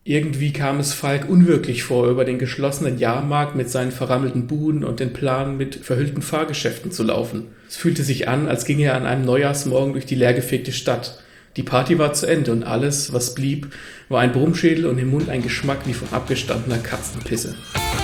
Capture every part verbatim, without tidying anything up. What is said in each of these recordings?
Irgendwie kam es Falk unwirklich vor, über den geschlossenen Jahrmarkt mit seinen verrammelten Buden und den Plan, mit verhüllten Fahrgeschäften zu laufen. Es fühlte sich an, als ginge er an einem Neujahrsmorgen durch die leergefegte Stadt. Die Party war zu Ende und alles, was blieb, war ein Brummschädel und im Mund ein Geschmack wie von abgestandener Katzenpisse.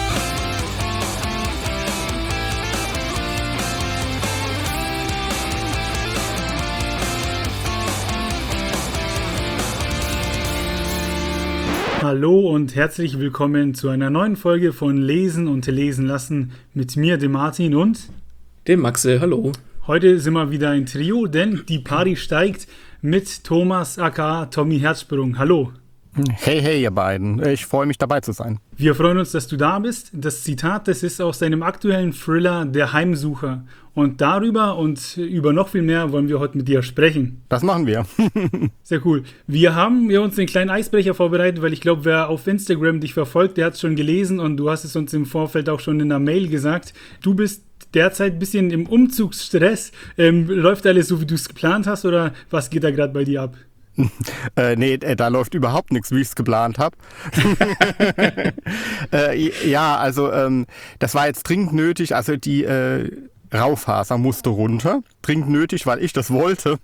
Hallo und herzlich willkommen zu einer neuen Folge von Lesen und Lesen lassen mit mir, dem Martin und dem Maxe. Hallo. Heute sind wir wieder ein Trio, denn die Party steigt mit Thomas aka Tommy Herzsprung. Hallo. Hey, hey, ihr beiden. Ich freue mich, dabei zu sein. Wir freuen uns, dass du da bist. Das Zitat, das ist aus deinem aktuellen Thriller Der Heimsucher. Und darüber und über noch viel mehr wollen wir heute mit dir sprechen. Das machen wir. Sehr cool. Wir haben ja uns einen kleinen Eisbrecher vorbereitet, weil ich glaube, wer auf Instagram dich verfolgt, der hat es schon gelesen und du hast es uns im Vorfeld auch schon in der Mail gesagt. Du bist derzeit ein bisschen im Umzugsstress. Ähm, läuft alles so, wie du es geplant hast, oder was geht da gerade bei dir ab? äh, nee, da läuft überhaupt nichts, wie ich es geplant habe. äh, ja, also ähm, das war jetzt dringend nötig. Also die äh, Raufaser musste runter. Dringend nötig, weil ich das wollte.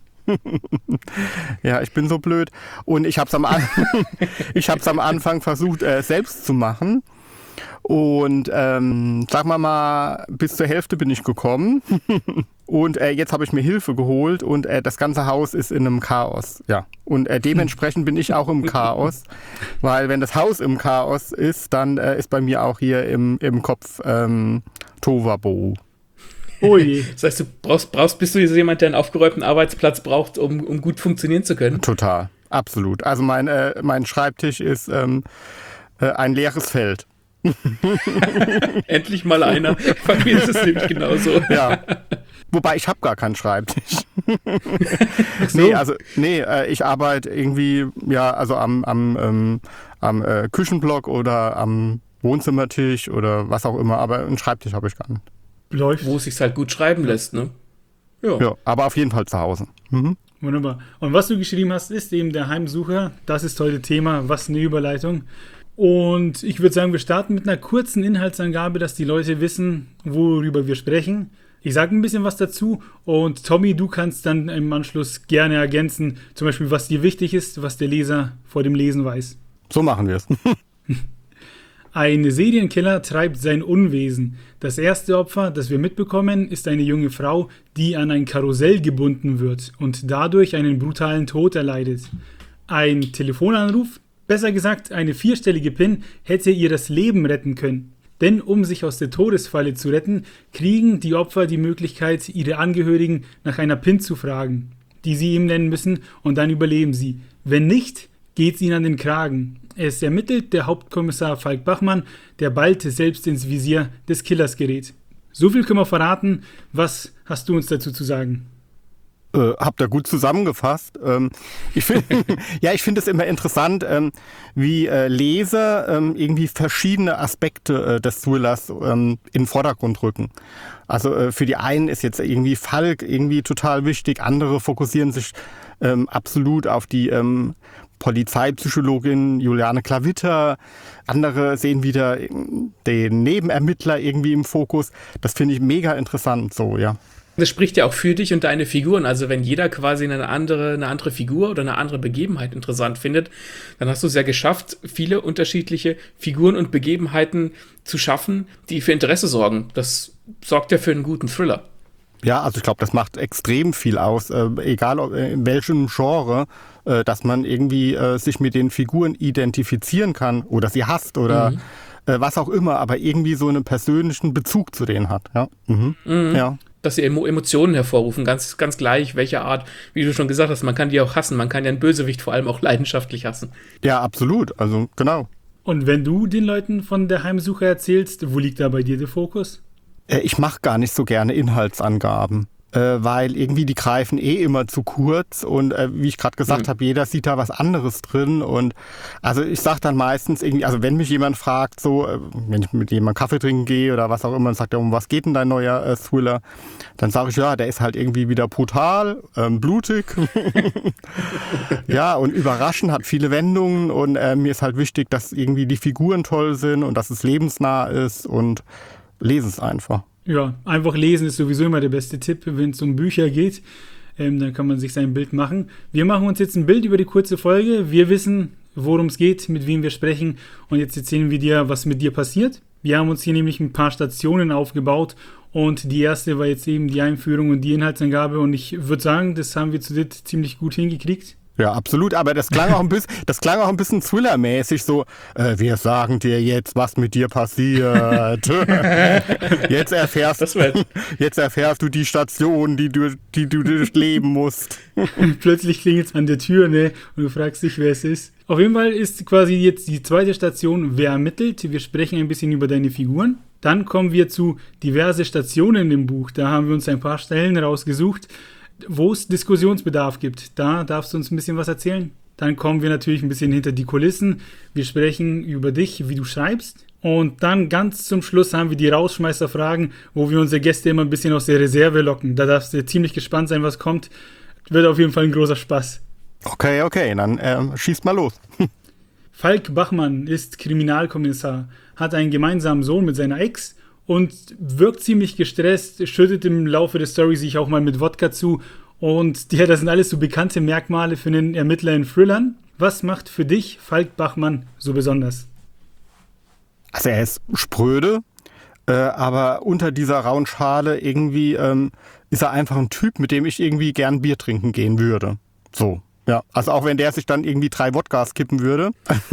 Ja, ich bin so blöd. Und ich habe es am, An- ich hab's am Anfang versucht, äh, selbst zu machen. Und ähm, sagen wir mal, bis zur Hälfte bin ich gekommen. Und äh, jetzt habe ich mir Hilfe geholt und äh, das ganze Haus ist in einem Chaos. Ja. Und äh, dementsprechend bin ich auch im Chaos. Weil wenn das Haus im Chaos ist, dann äh, ist bei mir auch hier im, im Kopf ähm, Tohuwabohu. Ui. Das heißt, du brauchst, brauchst, bist du jemand, der einen aufgeräumten Arbeitsplatz braucht, um, um gut funktionieren zu können? Total, absolut. Also mein, äh, mein Schreibtisch ist ähm, äh, ein leeres Feld. Endlich mal einer. Bei mir ist es nämlich genauso. Ja. Wobei, ich habe gar keinen Schreibtisch. So. Nee, also, nee, äh, ich arbeite irgendwie, ja, also am, am, ähm, am äh, Küchenblock oder am Wohnzimmertisch oder was auch immer, aber einen Schreibtisch habe ich gar nicht. Läuft. Wo es sich halt gut schreiben lässt, ne? Ja. Ja, aber auf jeden Fall zu Hause. Mhm. Wunderbar. Und was du geschrieben hast, ist eben der Heimsucher. Das ist heute Thema. Was eine Überleitung. Und ich würde sagen, wir starten mit einer kurzen Inhaltsangabe, dass die Leute wissen, worüber wir sprechen. Ich sage ein bisschen was dazu und Tommy, du kannst dann im Anschluss gerne ergänzen, zum Beispiel, was dir wichtig ist, was der Leser vor dem Lesen weiß. So machen wir es. Ein Serienkiller treibt sein Unwesen. Das erste Opfer, das wir mitbekommen, ist eine junge Frau, die an ein Karussell gebunden wird und dadurch einen brutalen Tod erleidet. Ein Telefonanruf, besser gesagt eine vierstellige PIN, hätte ihr das Leben retten können. Denn um sich aus der Todesfalle zu retten, kriegen die Opfer die Möglichkeit, ihre Angehörigen nach einer PIN zu fragen, die sie ihm nennen müssen, und dann überleben sie. Wenn nicht, geht es ihnen an den Kragen. Es ermittelt der Hauptkommissar Falk Bachmann, der bald selbst ins Visier des Killers gerät. So viel können wir verraten. Was hast du uns dazu zu sagen? Äh, habt ihr gut zusammengefasst. Ähm, ich find, ja, ich finde es immer interessant, ähm, wie äh, Leser ähm, irgendwie verschiedene Aspekte äh, des Thrillers ähm, in den Vordergrund rücken. Also äh, für die einen ist jetzt irgendwie Falk irgendwie total wichtig, andere fokussieren sich ähm, absolut auf die ähm, Polizeipsychologin Juliane Klavitter, andere sehen wieder den Nebenermittler irgendwie im Fokus. Das finde ich mega interessant so, ja. Das spricht ja auch für dich und deine Figuren. Also wenn jeder quasi eine andere, eine andere Figur oder eine andere Begebenheit interessant findet, dann hast du es ja geschafft, viele unterschiedliche Figuren und Begebenheiten zu schaffen, die für Interesse sorgen. Das sorgt ja für einen guten Thriller. Ja, also ich glaube, das macht extrem viel aus, äh, egal ob, in welchem Genre, äh, dass man irgendwie äh, sich mit den Figuren identifizieren kann oder sie hasst oder mhm. äh, was auch immer, aber irgendwie so einen persönlichen Bezug zu denen hat. Ja. Mhm. Mhm. Ja. Dass sie Emo- Emotionen hervorrufen, ganz, ganz gleich, welche Art, wie du schon gesagt hast, man kann die auch hassen, man kann ja einen Bösewicht vor allem auch leidenschaftlich hassen. Ja, absolut, also genau. Und wenn du den Leuten von der Heimsucher erzählst, wo liegt da bei dir der Fokus? Ich mache gar nicht so gerne Inhaltsangaben. äh, weil irgendwie die greifen eh immer zu kurz und äh, wie ich gerade gesagt mhm. habe, jeder sieht da was anderes drin und also ich sage dann meistens irgendwie, also wenn mich jemand fragt, so, äh, wenn ich mit jemandem Kaffee trinken gehe oder was auch immer und sagt, ja, um was geht denn dein neuer äh, Thriller, dann sage ich, ja, der ist halt irgendwie wieder brutal, ähm, blutig, ja und überraschend, hat viele Wendungen und äh, mir ist halt wichtig, dass irgendwie die Figuren toll sind und dass es lebensnah ist und lese es einfach. Ja, einfach lesen ist sowieso immer der beste Tipp, wenn es um Bücher geht. Ähm, dann kann man sich sein Bild machen. Wir machen uns jetzt ein Bild über die kurze Folge. Wir wissen, worum es geht, mit wem wir sprechen. Und jetzt erzählen wir dir, was mit dir passiert. Wir haben uns hier nämlich ein paar Stationen aufgebaut. Und die erste war jetzt eben die Einführung und die Inhaltsangabe. Und ich würde sagen, das haben wir zu dritt ziemlich gut hingekriegt. Ja, absolut, aber das klang auch ein bisschen, das klang auch ein bisschen Thriller-mäßig, so, äh, wir sagen dir jetzt, was mit dir passiert. Jetzt erfährst, das wird. jetzt erfährst du die Station, die du, die du durchleben musst. Plötzlich klingelt es an der Tür, ne, und du fragst dich, wer es ist. Auf jeden Fall ist quasi jetzt die zweite Station, wer ermittelt. Wir sprechen ein bisschen über deine Figuren. Dann kommen wir zu diverse Stationen im Buch. Da haben wir uns ein paar Stellen rausgesucht, wo es Diskussionsbedarf gibt. Da darfst du uns ein bisschen was erzählen. Dann kommen wir natürlich ein bisschen hinter die Kulissen. Wir sprechen über dich, wie du schreibst. Und dann ganz zum Schluss haben wir die Rausschmeißerfragen, wo wir unsere Gäste immer ein bisschen aus der Reserve locken. Da darfst du ziemlich gespannt sein, was kommt. Wird auf jeden Fall ein großer Spaß. Okay, okay, dann ähm, schießt mal los. Falk Bachmann ist Kriminalkommissar, hat einen gemeinsamen Sohn mit seiner Ex und wirkt ziemlich gestresst, schüttet im Laufe der Story sich auch mal mit Wodka zu. Und ja, das sind alles so bekannte Merkmale für einen Ermittler in Thrillern. Was macht für dich Falk Bachmann so besonders? Also er ist spröde, äh, aber unter dieser rauen Schale irgendwie ähm, ist er einfach ein Typ, mit dem ich irgendwie gern Bier trinken gehen würde. So. Ja, also auch wenn der sich dann irgendwie drei Wodkas kippen würde.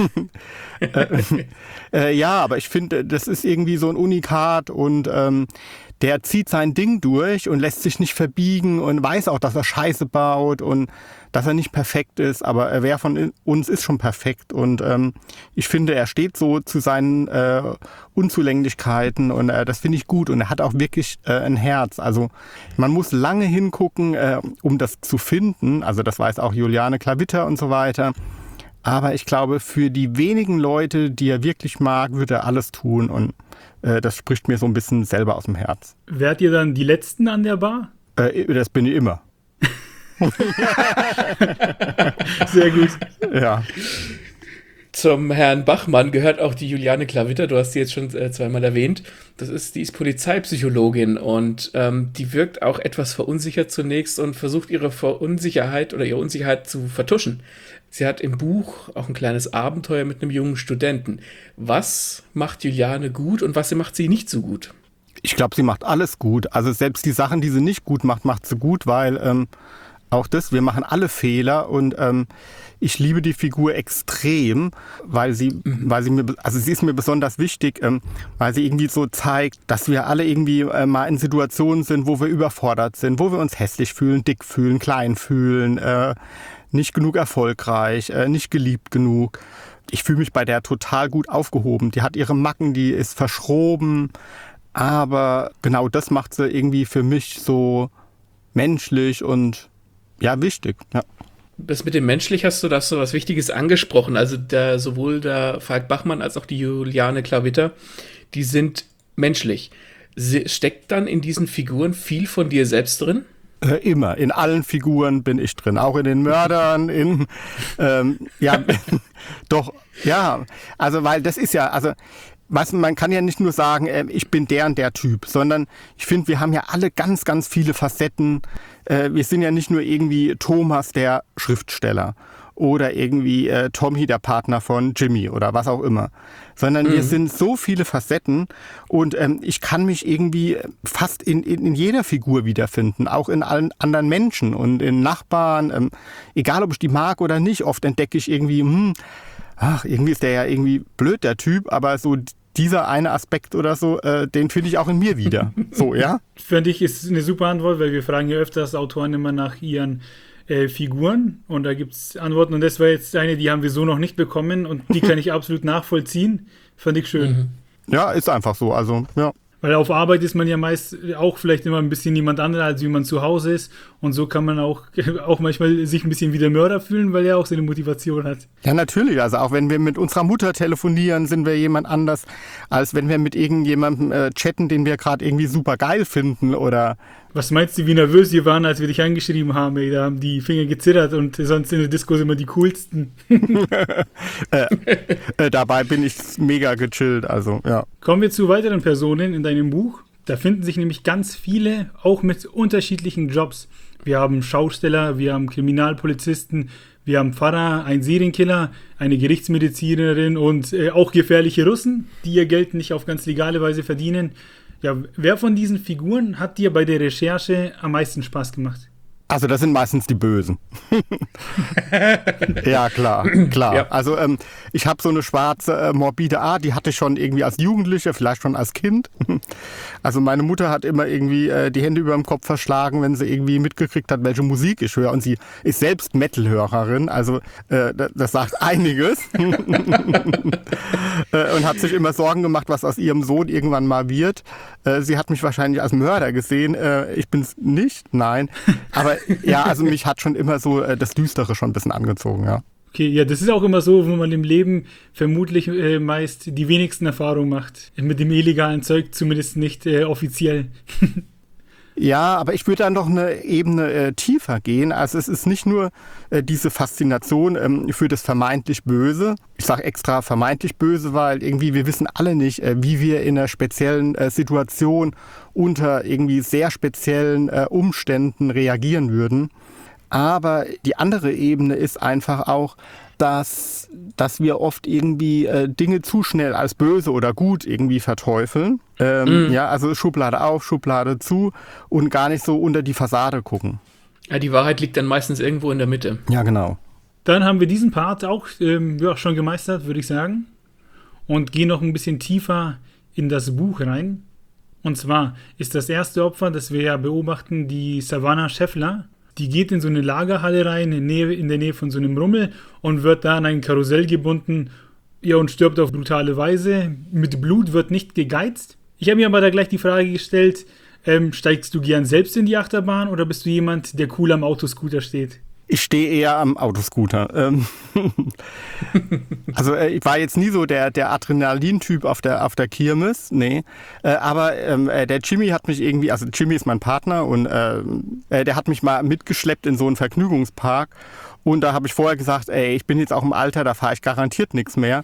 äh, äh, ja, aber ich finde, das ist irgendwie so ein Unikat und ähm, der zieht sein Ding durch und lässt sich nicht verbiegen und weiß auch, dass er Scheiße baut und dass er nicht perfekt ist, aber wer von uns ist schon perfekt und ähm, ich finde, er steht so zu seinen äh, Unzulänglichkeiten und äh, das finde ich gut und er hat auch wirklich äh, ein Herz. Also man muss lange hingucken, äh, um das zu finden, also das weiß auch Juliane Klavitter und so weiter, aber ich glaube, für die wenigen Leute, die er wirklich mag, wird er alles tun und äh, das spricht mir so ein bisschen selber aus dem Herz. Wärt ihr dann die Letzten an der Bar? Äh, das bin ich immer. Sehr gut. Ja. Zum Herrn Bachmann gehört auch die Juliane Klavitter, du hast sie jetzt schon äh, zweimal erwähnt. Das ist, die ist Polizeipsychologin und ähm, die wirkt auch etwas verunsichert zunächst und versucht ihre Verunsicherheit oder ihre Unsicherheit zu vertuschen. Sie hat im Buch auch ein kleines Abenteuer mit einem jungen Studenten. Was macht Juliane gut und was macht sie nicht so gut? Ich glaube, sie macht alles gut. Also selbst die Sachen, die sie nicht gut macht, macht sie gut, weil ähm, auch das, wir machen alle Fehler und ähm, ich liebe die Figur extrem, weil sie, mhm. weil sie mir, also sie ist mir besonders wichtig, ähm, weil sie irgendwie so zeigt, dass wir alle irgendwie äh, mal in Situationen sind, wo wir überfordert sind, wo wir uns hässlich fühlen, dick fühlen, klein fühlen, äh, nicht genug erfolgreich, äh, nicht geliebt genug. Ich fühle mich bei der total gut aufgehoben. Die hat ihre Macken, die ist verschroben, aber genau das macht sie irgendwie für mich so menschlich und ja, wichtig. Ja. Das mit dem menschlich hast du das so was Wichtiges angesprochen. Also der, sowohl der Falk Bachmann als auch die Juliane Klavitter, die sind menschlich. Sie, steckt dann in diesen Figuren viel von dir selbst drin? Äh, immer. In allen Figuren bin ich drin. Auch in den Mördern, in ähm, ja, doch, ja. Also, weil das ist ja, also weißt du, man kann ja nicht nur sagen, äh, ich bin der und der Typ, sondern ich finde, wir haben ja alle ganz, ganz viele Facetten. Äh, wir sind ja nicht nur irgendwie Thomas, der Schriftsteller, oder irgendwie äh, Tommy, der Partner von Jimmy oder was auch immer, sondern mhm. wir sind so viele Facetten und ähm, ich kann mich irgendwie fast in, in, in jeder Figur wiederfinden, auch in allen anderen Menschen und in Nachbarn, ähm, egal ob ich die mag oder nicht. Oft entdecke ich irgendwie, hm, ach, irgendwie ist der ja irgendwie blöd, der Typ, aber so dieser eine Aspekt oder so, äh, den finde ich auch in mir wieder. So, ja? Finde ich, ist eine super Antwort, weil wir fragen ja öfters Autoren immer nach ihren äh, Figuren und da gibt es Antworten und das war jetzt eine, die haben wir so noch nicht bekommen und die kann ich absolut nachvollziehen. Fand ich schön. Ja, ist einfach so, also, ja. Weil auf Arbeit ist man ja meist auch vielleicht immer ein bisschen jemand anderer, als wie man zu Hause ist. Und so kann man auch, auch manchmal sich ein bisschen wie der Mörder fühlen, weil er auch seine Motivation hat. Ja, natürlich. Also auch wenn wir mit unserer Mutter telefonieren, sind wir jemand anders, als wenn wir mit irgendjemandem äh, chatten, den wir gerade irgendwie super geil finden oder... Was meinst du, wie nervös wir waren, als wir dich angeschrieben haben? Ey, da haben die Finger gezittert und sonst in der Disco sind immer die coolsten. äh, äh, dabei bin ich mega gechillt, also ja. Kommen wir zu weiteren Personen in deinem Buch. Da finden sich nämlich ganz viele, auch mit unterschiedlichen Jobs. Wir haben Schausteller, wir haben Kriminalpolizisten, wir haben Pfarrer, einen Serienkiller, eine Gerichtsmedizinerin und äh, auch gefährliche Russen, die ihr Geld nicht auf ganz legale Weise verdienen. Ja, wer von diesen Figuren hat dir bei der Recherche am meisten Spaß gemacht? Also das sind meistens die Bösen. Ja, klar, klar. Ja. Also ähm, ich habe so eine schwarze, äh, morbide Art, die hatte ich schon irgendwie als Jugendlicher, vielleicht schon als Kind. Also meine Mutter hat immer irgendwie äh, die Hände über dem Kopf verschlagen, wenn sie irgendwie mitgekriegt hat, welche Musik ich höre. Und sie ist selbst Metal-Hörerin, also äh, das, das sagt einiges. äh, und hat sich immer Sorgen gemacht, was aus ihrem Sohn irgendwann mal wird. Äh, sie hat mich wahrscheinlich als Mörder gesehen. Äh, ich bin's nicht, nein. Aber ja, also mich hat schon immer so äh, das Düstere schon ein bisschen angezogen, ja. Okay, ja, das ist auch immer so, wo man im Leben vermutlich äh, meist die wenigsten Erfahrungen macht. Mit dem illegalen Zeug zumindest nicht äh, offiziell. Ja, aber ich würde dann noch eine Ebene äh, tiefer gehen. Also es ist nicht nur äh, diese Faszination ähm, für das vermeintlich Böse. Ich sage extra vermeintlich böse, weil irgendwie wir wissen alle nicht, äh, wie wir in einer speziellen äh, Situation unter irgendwie sehr speziellen äh, Umständen reagieren würden. Aber die andere Ebene ist einfach auch, dass, dass wir oft irgendwie äh, Dinge zu schnell als böse oder gut irgendwie verteufeln. Ähm, mm. Ja, also Schublade auf, Schublade zu und gar nicht so unter die Fassade gucken. Ja, die Wahrheit liegt dann meistens irgendwo in der Mitte. Ja, genau. Dann haben wir diesen Part auch ähm, ja, schon gemeistert, würde ich sagen. Und gehen noch ein bisschen tiefer in das Buch rein. Und zwar ist das erste Opfer, das wir ja beobachten, die Savannah Scheffler. Die geht in so eine Lagerhalle rein, in, Nähe, in der Nähe von so einem Rummel und wird da an ein Karussell gebunden, ja, und stirbt auf brutale Weise. Mit Blut wird nicht gegeizt. Ich habe mir aber da gleich die Frage gestellt, ähm, steigst du gern selbst in die Achterbahn oder bist du jemand, der cool am Autoscooter steht? Ich stehe eher am Autoscooter. Ähm also äh, ich war jetzt nie so der, der Adrenalin-Typ auf der, auf der Kirmes, nee. Äh, aber ähm, äh, der Jimmy hat mich irgendwie, also Jimmy ist mein Partner und äh, äh, der hat mich mal mitgeschleppt in so einen Vergnügungspark. Und da habe ich vorher gesagt, ey, ich bin jetzt auch im Alter, da fahre ich garantiert nichts mehr.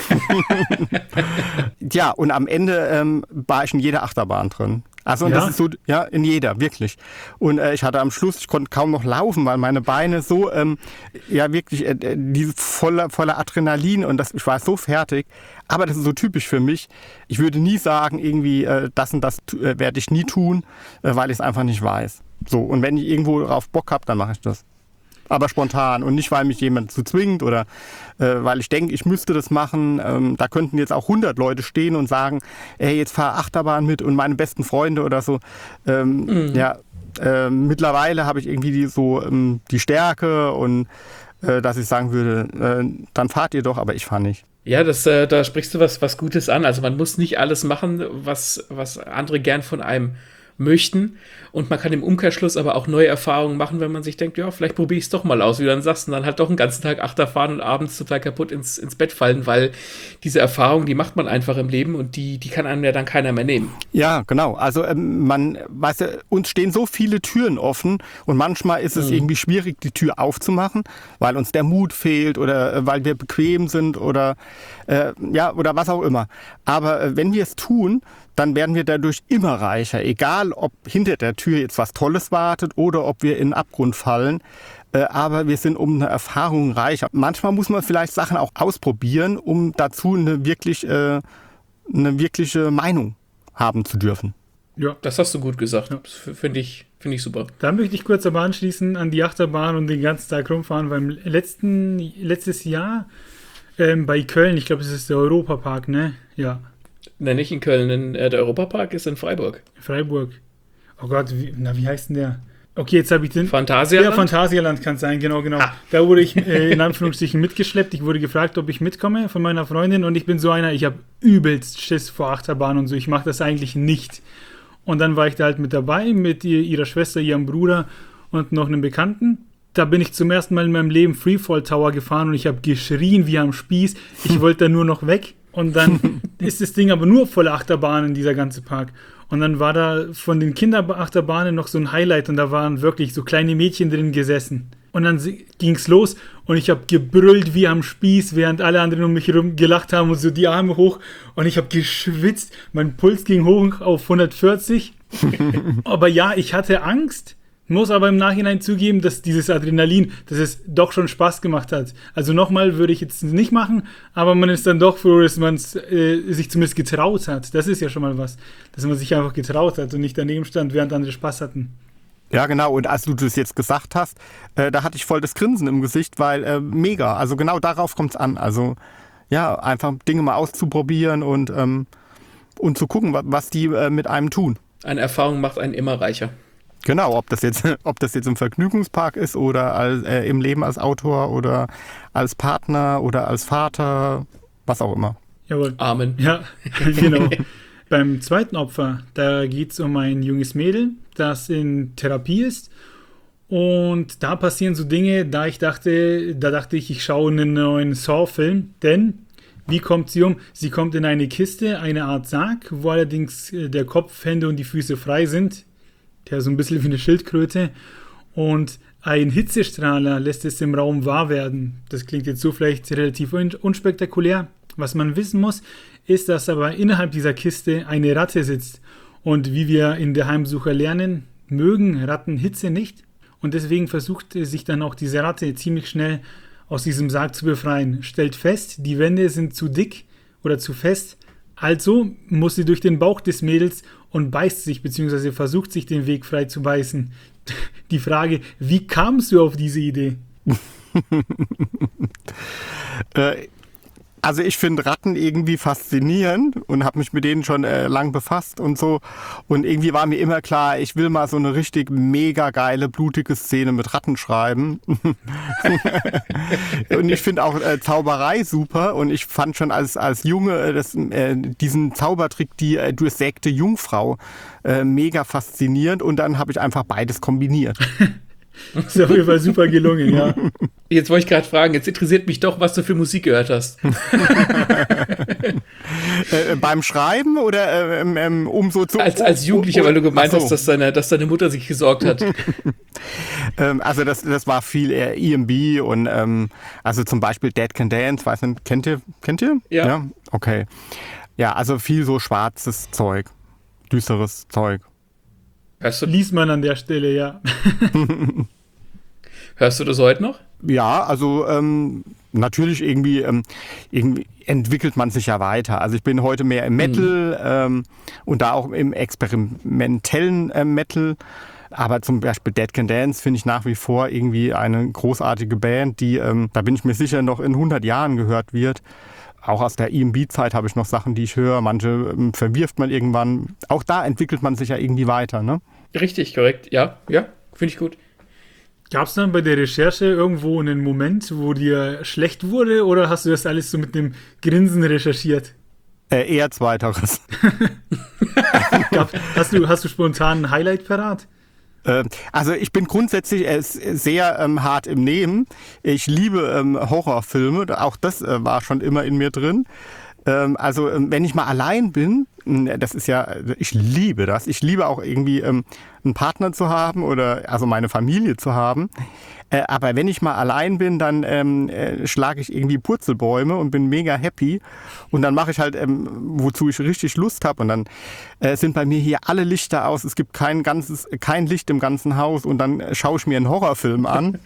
Ja, und am Ende ähm, war ich in jeder Achterbahn drin. Also und ja? Das ist so, ja, in jeder, wirklich. Und äh, ich hatte am Schluss, ich konnte kaum noch laufen, weil meine Beine so, ähm, ja wirklich, äh, diese voller, voller Adrenalin und das, ich war so fertig. Aber das ist so typisch für mich. Ich würde nie sagen, irgendwie, äh, das und das äh, werde ich nie tun, äh, weil ich es einfach nicht weiß. So, und wenn ich irgendwo drauf Bock habe, dann mache ich das. Aber spontan und nicht, weil mich jemand zu zwingt oder äh, weil ich denke, ich müsste das machen. Ähm, da könnten jetzt auch hundert Leute stehen und sagen, ey, jetzt fahr Achterbahn mit und meine besten Freunde oder so. Ähm, mhm. Ja, äh, mittlerweile habe ich irgendwie die, so ähm, die Stärke und äh, dass ich sagen würde, äh, dann fahrt ihr doch, aber ich fahre nicht. Ja, das, äh, da sprichst du was, was Gutes an. Also man muss nicht alles machen, was, was andere gern von einem möchten. Und man kann im Umkehrschluss aber auch neue Erfahrungen machen, wenn man sich denkt, ja, vielleicht probiere ich es doch mal aus, wie du dann sagst, und dann halt doch einen ganzen Tag Achter fahren und abends total kaputt ins, ins Bett fallen, weil diese Erfahrung, die macht man einfach im Leben und die, die kann einem ja dann keiner mehr nehmen. Ja, genau. Also ähm, man, weißt du, uns stehen so viele Türen offen und manchmal ist es mhm. irgendwie schwierig, die Tür aufzumachen, weil uns der Mut fehlt oder äh, weil wir bequem sind oder äh, ja, oder was auch immer. Aber äh, wenn wir es tun, dann werden wir dadurch immer reicher, egal ob hinter der Tür jetzt was Tolles wartet oder ob wir in den Abgrund fallen. Äh, aber wir sind um eine Erfahrung reicher. Manchmal muss man vielleicht Sachen auch ausprobieren, um dazu eine, wirklich, äh, eine wirkliche Meinung haben zu dürfen. Ja, das hast du gut gesagt. Ja. Finde ich, find ich super. Da möchte ich kurz aber anschließen an die Achterbahn und den ganzen Tag rumfahren. Beim letzten, letztes Jahr ähm, bei Köln, ich glaube, das ist der Europapark, ne? Ja. Nein, nicht in Köln. In, äh, der Europapark ist in Freiburg. Freiburg. Oh Gott, wie, na, wie heißt denn der? Okay, jetzt habe ich den... Phantasialand? Ja, Phantasialand kann es sein, genau, genau. Ah. Da wurde ich äh, in Anführungsstrichen mitgeschleppt. Ich wurde gefragt, ob ich mitkomme von meiner Freundin und ich bin so einer, ich habe übelst Schiss vor Achterbahn und so. Ich mache das eigentlich nicht. Und dann war ich da halt mit dabei, mit ihr, ihrer Schwester, ihrem Bruder und noch einem Bekannten. Da bin ich zum ersten Mal in meinem Leben Freefall Tower gefahren und ich habe geschrien wie am Spieß. Ich wollte da nur noch weg. Und dann ist das Ding aber nur voller Achterbahnen, dieser ganze Park. Und dann war da von den Kinderachterbahnen noch so ein Highlight und da waren wirklich so kleine Mädchen drin gesessen. Und dann ging's los und ich habe gebrüllt wie am Spieß, während alle anderen um mich herum gelacht haben und so die Arme hoch. Und ich habe geschwitzt, mein Puls ging hoch auf hundertvierzig. Aber ja, ich hatte Angst. Muss aber im Nachhinein zugeben, dass dieses Adrenalin, dass es doch schon Spaß gemacht hat. Also nochmal würde ich jetzt nicht machen, aber man ist dann doch froh, dass man äh, sich zumindest getraut hat. Das ist ja schon mal was, dass man sich einfach getraut hat und nicht daneben stand, während andere Spaß hatten. Ja, genau. Und als du das jetzt gesagt hast, äh, da hatte ich voll das Grinsen im Gesicht, weil äh, mega. Also genau darauf kommt es an. Also ja, einfach Dinge mal auszuprobieren und, ähm, und zu gucken, was, was die äh, mit einem tun. Eine Erfahrung macht einen immer reicher. Genau, ob das jetzt, ob das jetzt im Vergnügungspark ist oder als, äh, im Leben als Autor oder als Partner oder als Vater, was auch immer. Jawohl. Amen. Ja, genau. Beim zweiten Opfer, da geht es um ein junges Mädel, das in Therapie ist. Und da passieren so Dinge, da ich dachte, da dachte ich, ich schaue einen neuen Saw-Film, denn wie kommt sie um? Sie kommt in eine Kiste, eine Art Sarg, wo allerdings der Kopf, Hände und die Füße frei sind. Der so ein bisschen wie eine Schildkröte. Und ein Hitzestrahler lässt es im Raum wahr werden. Das klingt jetzt so vielleicht relativ unspektakulär. Was man wissen muss, ist, dass aber innerhalb dieser Kiste eine Ratte sitzt. Und wie wir in der Heimsucher lernen, mögen Ratten Hitze nicht. Und deswegen versucht sich dann auch diese Ratte ziemlich schnell aus diesem Sarg zu befreien. Stellt fest, die Wände sind zu dick oder zu fest. Also muss sie durch den Bauch des Mädels und beißt sich, beziehungsweise versucht sich den Weg frei zu beißen. Die Frage, wie kamst du auf diese Idee? äh, also ich finde Ratten irgendwie faszinierend und habe mich mit denen schon äh, lang befasst und so. Und irgendwie war mir immer klar, ich will mal so eine richtig mega geile, blutige Szene mit Ratten schreiben. Und ich finde auch äh, Zauberei super. Und ich fand schon als, als Junge äh, das, äh, diesen Zaubertrick, die äh, durchsägte Jungfrau, äh, mega faszinierend. Und dann habe ich einfach beides kombiniert. Das ist auf jeden Fall super gelungen, ja. Jetzt wollte ich gerade fragen, jetzt interessiert mich doch, was du für Musik gehört hast. äh, beim Schreiben oder äh, ähm, um so zu... Als, als Jugendlicher, weil du gemeint so. hast, dass deine, dass deine Mutter sich gesorgt hat. ähm, also das, das war viel eher E M B und ähm, also zum Beispiel Dead Can Dance, weiß nicht, kennt ihr? Kennt ihr? Ja. Ja. Okay. Ja, also viel so schwarzes Zeug, düsteres Zeug. Hörst du, Liest man an der Stelle, ja. hörst du das heute noch? Ja, also ähm, natürlich irgendwie, ähm, irgendwie entwickelt man sich ja weiter. Also ich bin heute mehr im Metal mhm. ähm, und da auch im experimentellen äh, Metal. Aber zum Beispiel Dead Can Dance finde ich nach wie vor irgendwie eine großartige Band, die, ähm, da bin ich mir sicher, noch in hundert Jahren gehört wird. Auch aus der E M B-Zeit habe ich noch Sachen, die ich höre. Manche ähm, verwirft man irgendwann. Auch da entwickelt man sich ja irgendwie weiter, ne? Richtig, korrekt. Ja, ja, finde ich gut. Gab es dann bei der Recherche irgendwo einen Moment, wo dir schlecht wurde oder hast du das alles so mit einem Grinsen recherchiert? Äh, eher zweiteres. Gab, hast, du, hast du spontan ein Highlight parat? Also ich bin grundsätzlich sehr ähm, hart im Nehmen. Ich liebe ähm, Horrorfilme, auch das äh, war schon immer in mir drin. Ähm, also ähm, wenn ich mal allein bin, das ist ja, ich liebe das. Ich liebe auch irgendwie ähm, einen Partner zu haben oder also meine Familie zu haben. Äh, aber wenn ich mal allein bin, dann ähm, äh, schlage ich irgendwie Purzelbäume und bin mega happy. Und dann mache ich halt, ähm, wozu ich richtig Lust habe. Und dann äh, sind bei mir hier alle Lichter aus. Es gibt kein ganzes, kein Licht im ganzen Haus. Und dann äh, schaue ich mir einen Horrorfilm an.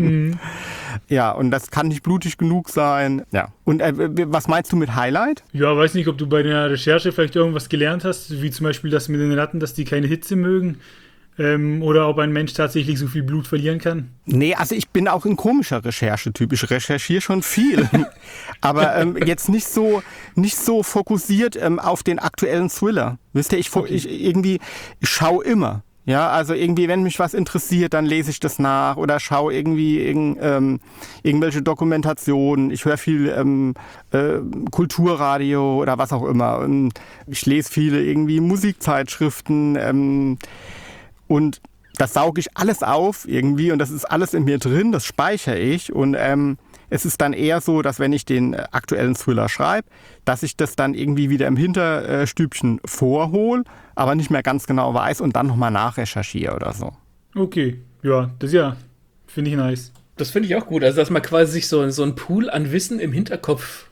Ja, und das kann nicht blutig genug sein. Ja. Und äh, was meinst du mit Highlight? Ja, weiß nicht, ob du bei der Recherche vielleicht irgendwas gelernt hast, wie zum Beispiel das mit den Ratten, dass die keine Hitze mögen. Ähm, oder ob ein Mensch tatsächlich so viel Blut verlieren kann? Nee, also ich bin auch ein komischer Recherchetyp. Ich recherchiere schon viel. Aber ähm, jetzt nicht so, nicht so fokussiert ähm, auf den aktuellen Thriller. Wisst ihr, ich, okay. ich irgendwie ich schaue immer. Ja, also irgendwie, wenn mich was interessiert, dann lese ich das nach oder schaue irgendwie irgend, ähm, irgendwelche Dokumentationen. Ich höre viel ähm, äh, Kulturradio oder was auch immer. Und ich lese viele irgendwie Musikzeitschriften ähm, und das sauge ich alles auf irgendwie und das ist alles in mir drin, das speichere ich und ähm, es ist dann eher so, dass wenn ich den aktuellen Thriller schreibe, dass ich das dann irgendwie wieder im Hinterstübchen vorhole, aber nicht mehr ganz genau weiß und dann nochmal nachrecherchiere oder so. Okay, ja, das ja, finde ich nice. Das finde ich auch gut, also dass man quasi sich so, so einen Pool an Wissen im Hinterkopf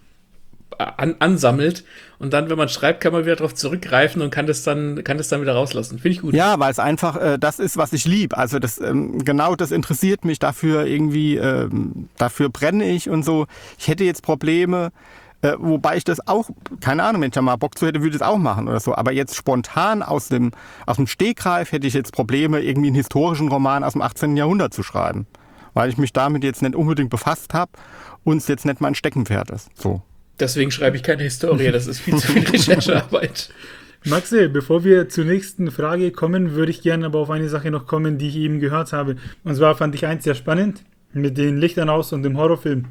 an, ansammelt und dann, wenn man schreibt, kann man wieder darauf zurückgreifen und kann das dann, kann das dann wieder rauslassen. Finde ich gut. Ja, weil es einfach äh, das ist, was ich liebe. Also das ähm, genau das interessiert mich, dafür irgendwie, ähm, dafür brenne ich und so. Ich hätte jetzt Probleme, äh, wobei ich das auch, keine Ahnung, wenn ich da mal Bock zu hätte, würde ich es auch machen oder so. Aber jetzt spontan aus dem, aus dem Stegreif hätte ich jetzt Probleme, irgendwie einen historischen Roman aus dem achtzehnten Jahrhundert zu schreiben. Weil ich mich damit jetzt nicht unbedingt befasst habe und es jetzt nicht mein Steckenpferd ist. So. Deswegen schreibe ich keine Historie, das ist viel zu viel Recherchearbeit. Maxe, bevor wir zur nächsten Frage kommen, würde ich gerne aber auf eine Sache noch kommen, die ich eben gehört habe. Und zwar fand ich eins sehr spannend, mit den Lichtern aus und dem Horrorfilm.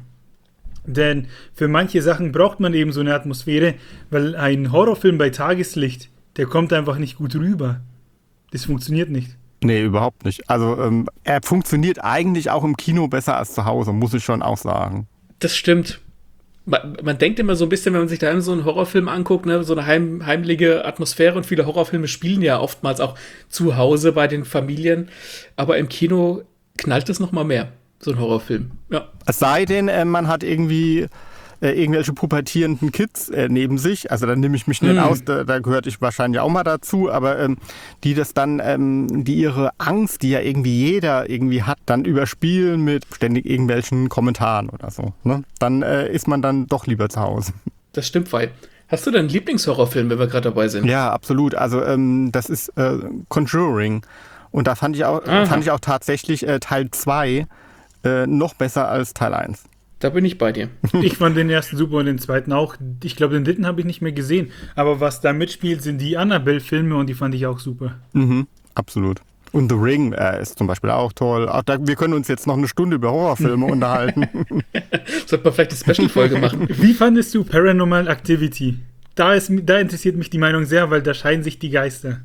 Denn für manche Sachen braucht man eben so eine Atmosphäre, weil ein Horrorfilm bei Tageslicht, der kommt einfach nicht gut rüber. Das funktioniert nicht. Nee, überhaupt nicht. Also ähm, er funktioniert eigentlich auch im Kino besser als zu Hause, muss ich schon auch sagen. Das stimmt. Man, man denkt immer so ein bisschen, wenn man sich daheim so einen Horrorfilm anguckt, ne, so eine heim, heimliche Atmosphäre und viele Horrorfilme spielen ja oftmals auch zu Hause bei den Familien, aber im Kino knallt es noch mal mehr, so ein Horrorfilm. Ja. Es sei denn, äh, man hat irgendwie äh, irgendwelche pubertierenden Kids äh, neben sich, also da nehme ich mich nicht mm. aus, da, da gehörte ich wahrscheinlich auch mal dazu, aber ähm, die das dann, ähm, die ihre Angst, die ja irgendwie jeder irgendwie hat, dann überspielen mit ständig irgendwelchen Kommentaren oder so. Ne? Dann äh, ist man dann doch lieber zu Hause. Das stimmt, weil. Hast du denn einen Lieblingshorrorfilm, wenn wir gerade dabei sind? Ja, absolut. Also ähm, das ist äh, Conjuring. Und da fand ich auch, fand ich auch tatsächlich äh, Teil zwei äh, noch besser als Teil eins. Da bin ich bei dir. Ich fand den ersten super und den zweiten auch. Ich glaube, den dritten habe ich nicht mehr gesehen. Aber was da mitspielt, sind die Annabelle-Filme und die fand ich auch super. Mhm, absolut. Und The Ring äh, ist zum Beispiel auch toll. Auch da, wir können uns jetzt noch eine Stunde über Horrorfilme unterhalten. Sollten wir vielleicht eine Special-Folge machen. Wie fandest du Paranormal Activity? Da, ist, da interessiert mich die Meinung sehr, weil da scheiden sich die Geister.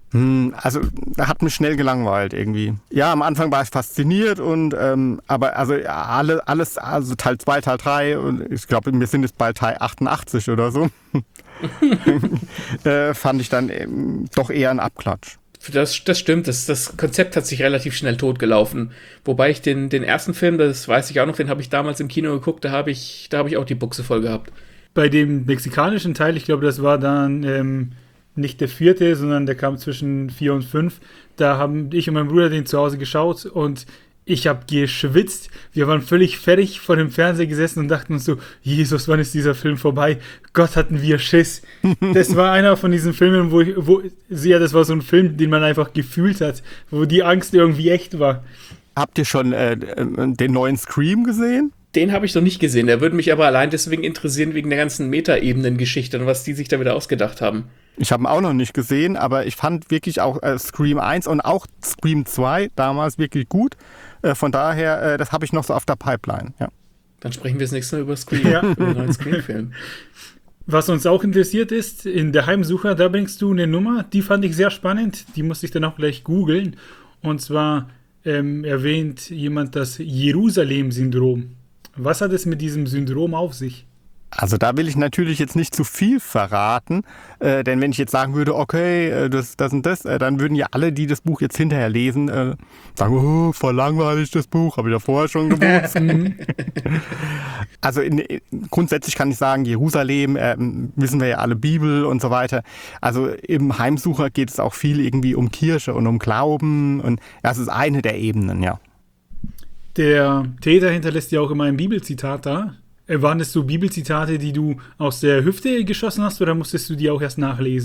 Also, da hat mich schnell gelangweilt irgendwie. Ja, am Anfang war ich fasziniert und, ähm, aber also alle, alles, also Teil zwei, Teil drei und ich glaube, wir sind jetzt bei Teil achtundachtzig oder so, äh, fand ich dann ähm, doch eher ein Abklatsch. Das, das stimmt, das, das Konzept hat sich relativ schnell totgelaufen. Wobei ich den, den ersten Film, das weiß ich auch noch, den habe ich damals im Kino geguckt, da habe ich, da habe ich auch die Buchse voll gehabt. Bei dem mexikanischen Teil, ich glaube, das war dann ähm, nicht der vierte, sondern der kam zwischen vier und fünf. Da haben ich und mein Bruder den zu Hause geschaut und ich habe geschwitzt. Wir waren völlig fertig vor dem Fernseher gesessen und dachten uns so, Jesus, wann ist dieser Film vorbei? Gott, hatten wir Schiss. Das war einer von diesen Filmen, wo, ich, wo ja, das war so ein Film, den man einfach gefühlt hat, wo die Angst irgendwie echt war. Habt ihr schon äh, den neuen Scream gesehen? Den habe ich noch nicht gesehen. Der würde mich aber allein deswegen interessieren, wegen der ganzen Meta-Ebenen-Geschichte und was die sich da wieder ausgedacht haben. Ich habe ihn auch noch nicht gesehen, aber ich fand wirklich auch äh, Scream eins und auch Scream zwei damals wirklich gut. Äh, von daher, äh, das habe ich noch so auf der Pipeline. Ja. Dann sprechen wir das nächste Mal über Scream, ja. über den neuen Scream-Film. Was uns auch interessiert ist, in der Heimsucher, da bringst du eine Nummer, die fand ich sehr spannend. Die musste ich dann auch gleich googeln. Und zwar ähm, erwähnt jemand das Jerusalem-Syndrom. Was hat es mit diesem Syndrom auf sich? Also da will ich natürlich jetzt nicht zu viel verraten, äh, denn wenn ich jetzt sagen würde, okay, äh, das, das und das, äh, dann würden ja alle, die das Buch jetzt hinterher lesen, äh, sagen, oh, voll langweilig das Buch, habe ich ja vorher schon gewusst. Also in, in, grundsätzlich kann ich sagen, Jerusalem, äh, wissen wir ja alle, Bibel und so weiter. Also im Heimsucher geht es auch viel irgendwie um Kirche und um Glauben und das ist eine der Ebenen, ja. Der Täter hinterlässt ja auch immer ein Bibelzitat da. Waren das so Bibelzitate, die du aus der Hüfte geschossen hast oder musstest du die auch erst nachlesen?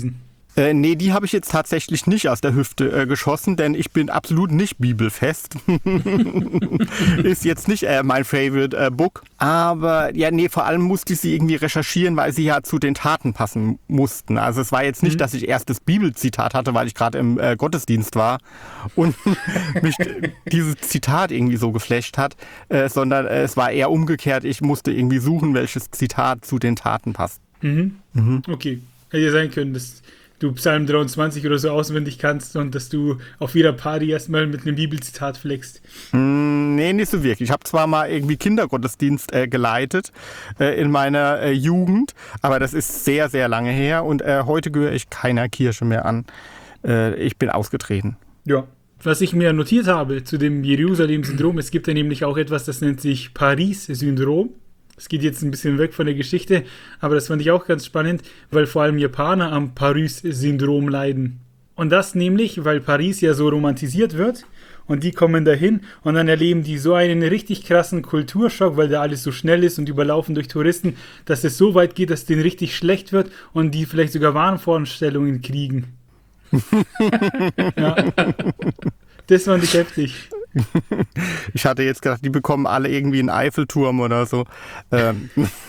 Äh, nee, die habe ich jetzt tatsächlich nicht aus der Hüfte äh, geschossen, denn ich bin absolut nicht bibelfest. Ist jetzt nicht äh, mein Favorite äh, Book. Aber ja, nee, vor allem musste ich sie irgendwie recherchieren, weil sie ja zu den Taten passen mussten. Also es war jetzt nicht, mhm. dass ich erst das Bibelzitat hatte, weil ich gerade im äh, Gottesdienst war und mich dieses Zitat irgendwie so geflasht hat, äh, sondern äh, es war eher umgekehrt. Ich musste irgendwie suchen, welches Zitat zu den Taten passt. Mhm. Mhm. Okay, hätte ja sein können, dass du Psalm dreiundzwanzig oder so auswendig kannst und dass du auf jeder Party erstmal mit einem Bibelzitat flext. Mm, nee, nicht so wirklich. Ich habe zwar mal irgendwie Kindergottesdienst äh, geleitet äh, in meiner äh, Jugend, aber das ist sehr, sehr lange her und äh, heute gehöre ich keiner Kirche mehr an. Äh, ich bin ausgetreten. Ja. Was ich mir notiert habe zu dem Jerusalem-Syndrom, es gibt ja nämlich auch etwas, das nennt sich Paris-Syndrom. Es geht jetzt ein bisschen weg von der Geschichte, aber das fand ich auch ganz spannend, weil vor allem Japaner am Paris-Syndrom leiden. Und das nämlich, weil Paris ja so romantisiert wird und die kommen dahin und dann erleben die so einen richtig krassen Kulturschock, weil da alles so schnell ist und überlaufen durch Touristen, dass es so weit geht, dass denen richtig schlecht wird und die vielleicht sogar Wahnvorstellungen kriegen. Ja. Das fand ich heftig. Ich hatte jetzt gedacht, die bekommen alle irgendwie einen Eiffelturm oder so. Ähm.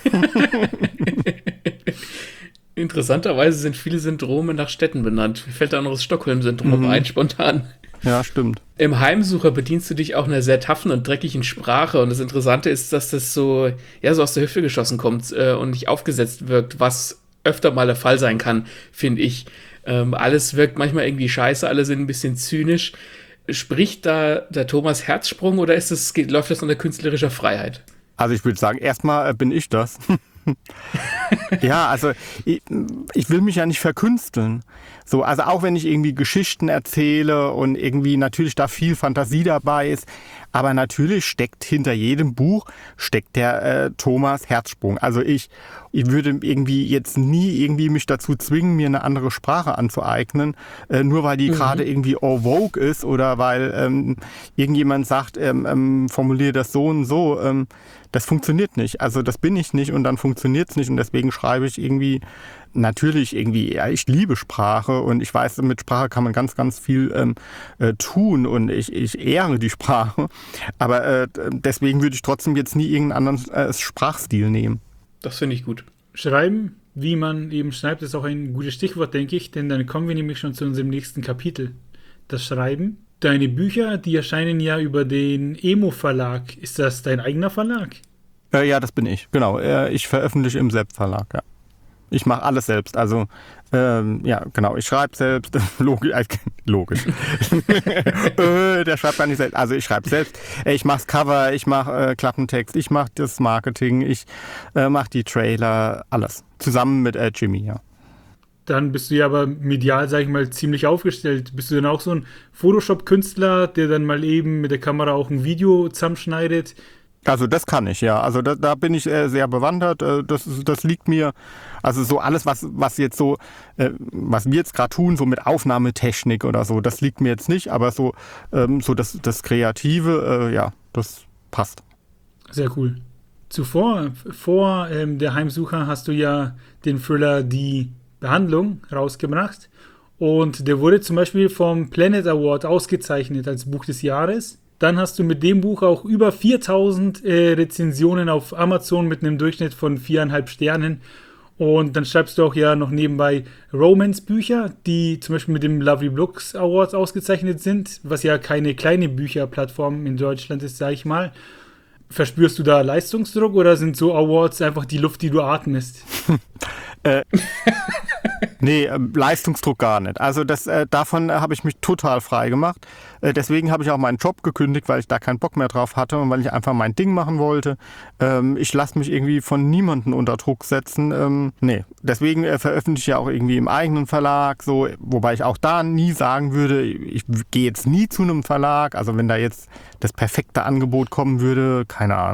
Interessanterweise sind viele Syndrome nach Städten benannt. Mir fällt da noch das Stockholm-Syndrom mhm. ein, spontan. Ja, stimmt. Im Heimsucher bedienst du dich auch einer sehr taffen und dreckigen Sprache. Und das Interessante ist, dass das so, ja, so aus der Hüfte geschossen kommt äh, und nicht aufgesetzt wirkt, was öfter mal der Fall sein kann, finde ich. Ähm, alles wirkt manchmal irgendwie scheiße, alle sind ein bisschen zynisch. Spricht da der Thomas Herzsprung oder ist das, geht, läuft das unter künstlerischer Freiheit? Also ich würde sagen, erstmal äh, bin ich das. Ja, also ich, ich will mich ja nicht verkünsteln. So, also auch wenn ich irgendwie Geschichten erzähle und irgendwie natürlich da viel Fantasie dabei ist, aber natürlich steckt hinter jedem Buch steckt der äh, Thomas Herzsprung. Also ich, ich würde irgendwie jetzt nie irgendwie mich dazu zwingen, mir eine andere Sprache anzueignen, äh, nur weil die mhm. gerade irgendwie en vogue ist oder weil ähm, irgendjemand sagt, ähm, ähm, formuliere das so und so. Ähm, das funktioniert nicht. Also das bin ich nicht und dann funktioniert es nicht und deswegen schreibe ich irgendwie natürlich irgendwie, ja, ich liebe Sprache und ich weiß, mit Sprache kann man ganz, ganz viel ähm, äh, tun und ich, ich ehre die Sprache, aber äh, deswegen würde ich trotzdem jetzt nie irgendeinen anderen äh, Sprachstil nehmen. Das finde ich gut. Schreiben, wie man eben schreibt, ist auch ein gutes Stichwort, denke ich, denn dann kommen wir nämlich schon zu unserem nächsten Kapitel. Das Schreiben. Deine Bücher, die erscheinen ja über den Emo-Verlag. Ist das dein eigener Verlag? Äh, ja, das bin ich, genau. Äh, ich veröffentliche im Selbstverlag, ja. Ich mache alles selbst, also ähm, ja, genau, ich schreibe selbst, logisch, äh, logisch. äh, der schreibt gar nicht selbst, also ich schreibe selbst, ich mache das Cover, ich mache äh, Klappentext, ich mache das Marketing, ich äh, mache die Trailer, alles, zusammen mit äh, Jimmy, ja. Dann bist du ja aber medial, sag ich mal, ziemlich aufgestellt. Bist du dann auch so ein Photoshop-Künstler, der dann mal eben mit der Kamera auch ein Video zusammenschneidet? Also das kann ich, ja. Also da, da bin ich äh, sehr bewandert. Äh, das, das liegt mir, also so alles, was, was jetzt so, äh, was wir jetzt gerade tun, so mit Aufnahmetechnik oder so, das liegt mir jetzt nicht, aber so, ähm, so das, das Kreative, äh, ja, das passt. Sehr cool. Zuvor, vor ähm, der Heimsucher hast du ja den Thriller Die Behandlung rausgebracht und der wurde zum Beispiel vom Planet Award ausgezeichnet als Buch des Jahres. Dann hast du mit dem Buch auch über viertausend äh, Rezensionen auf Amazon mit einem Durchschnitt von viereinhalb Sternen. Und dann schreibst du auch ja noch nebenbei Romance-Bücher, die zum Beispiel mit dem Lovely Books Award ausgezeichnet sind, was ja keine kleine Bücherplattform in Deutschland ist, sag ich mal. Verspürst du da Leistungsdruck oder sind so Awards einfach die Luft, die du atmest? äh, nee, äh, Leistungsdruck gar nicht. Also das, äh, davon äh, habe ich mich total frei gemacht. Äh, deswegen habe ich auch meinen Job gekündigt, weil ich da keinen Bock mehr drauf hatte und weil ich einfach mein Ding machen wollte. Ähm, ich lasse mich irgendwie von niemandem unter Druck setzen. Ähm, nee, deswegen äh, veröffentliche ich ja auch irgendwie im eigenen Verlag, so, wobei ich auch da nie sagen würde, ich gehe jetzt nie zu einem Verlag. Also wenn da jetzt das perfekte Angebot kommen würde, keine Ahnung.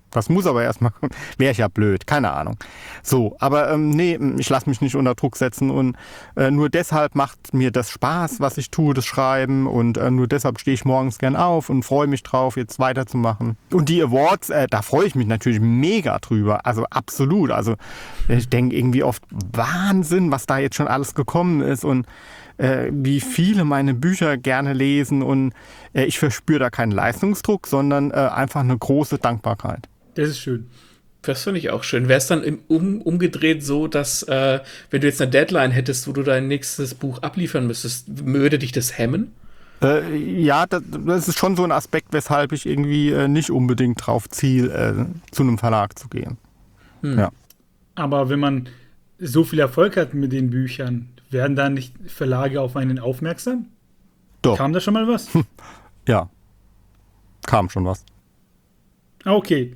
Das muss aber erstmal, wäre ich ja blöd, keine Ahnung. So, aber ähm, nee, ich lasse mich nicht unter Druck setzen und äh, nur deshalb macht mir das Spaß, was ich tue, das Schreiben und äh, nur deshalb stehe ich morgens gern auf und freue mich drauf, jetzt weiterzumachen. Und die Awards, äh, da freue ich mich natürlich mega drüber, also absolut. Also ich denke irgendwie oft, Wahnsinn, was da jetzt schon alles gekommen ist und äh, wie viele meine Bücher gerne lesen und äh, ich verspüre da keinen Leistungsdruck, sondern äh, einfach eine große Dankbarkeit. Das ist schön. Das finde ich auch schön. Wäre es dann im um, umgedreht so, dass, äh, wenn du jetzt eine Deadline hättest, wo du dein nächstes Buch abliefern müsstest, würde dich das hemmen? Äh, ja, das, das ist schon so ein Aspekt, weshalb ich irgendwie äh, nicht unbedingt drauf ziele, äh, zu einem Verlag zu gehen. Hm. Ja. Aber wenn man so viel Erfolg hat mit den Büchern, werden da nicht Verlage auf einen aufmerksam? Doch. Kam da schon mal was? Ja, kam schon was. Ah, okay.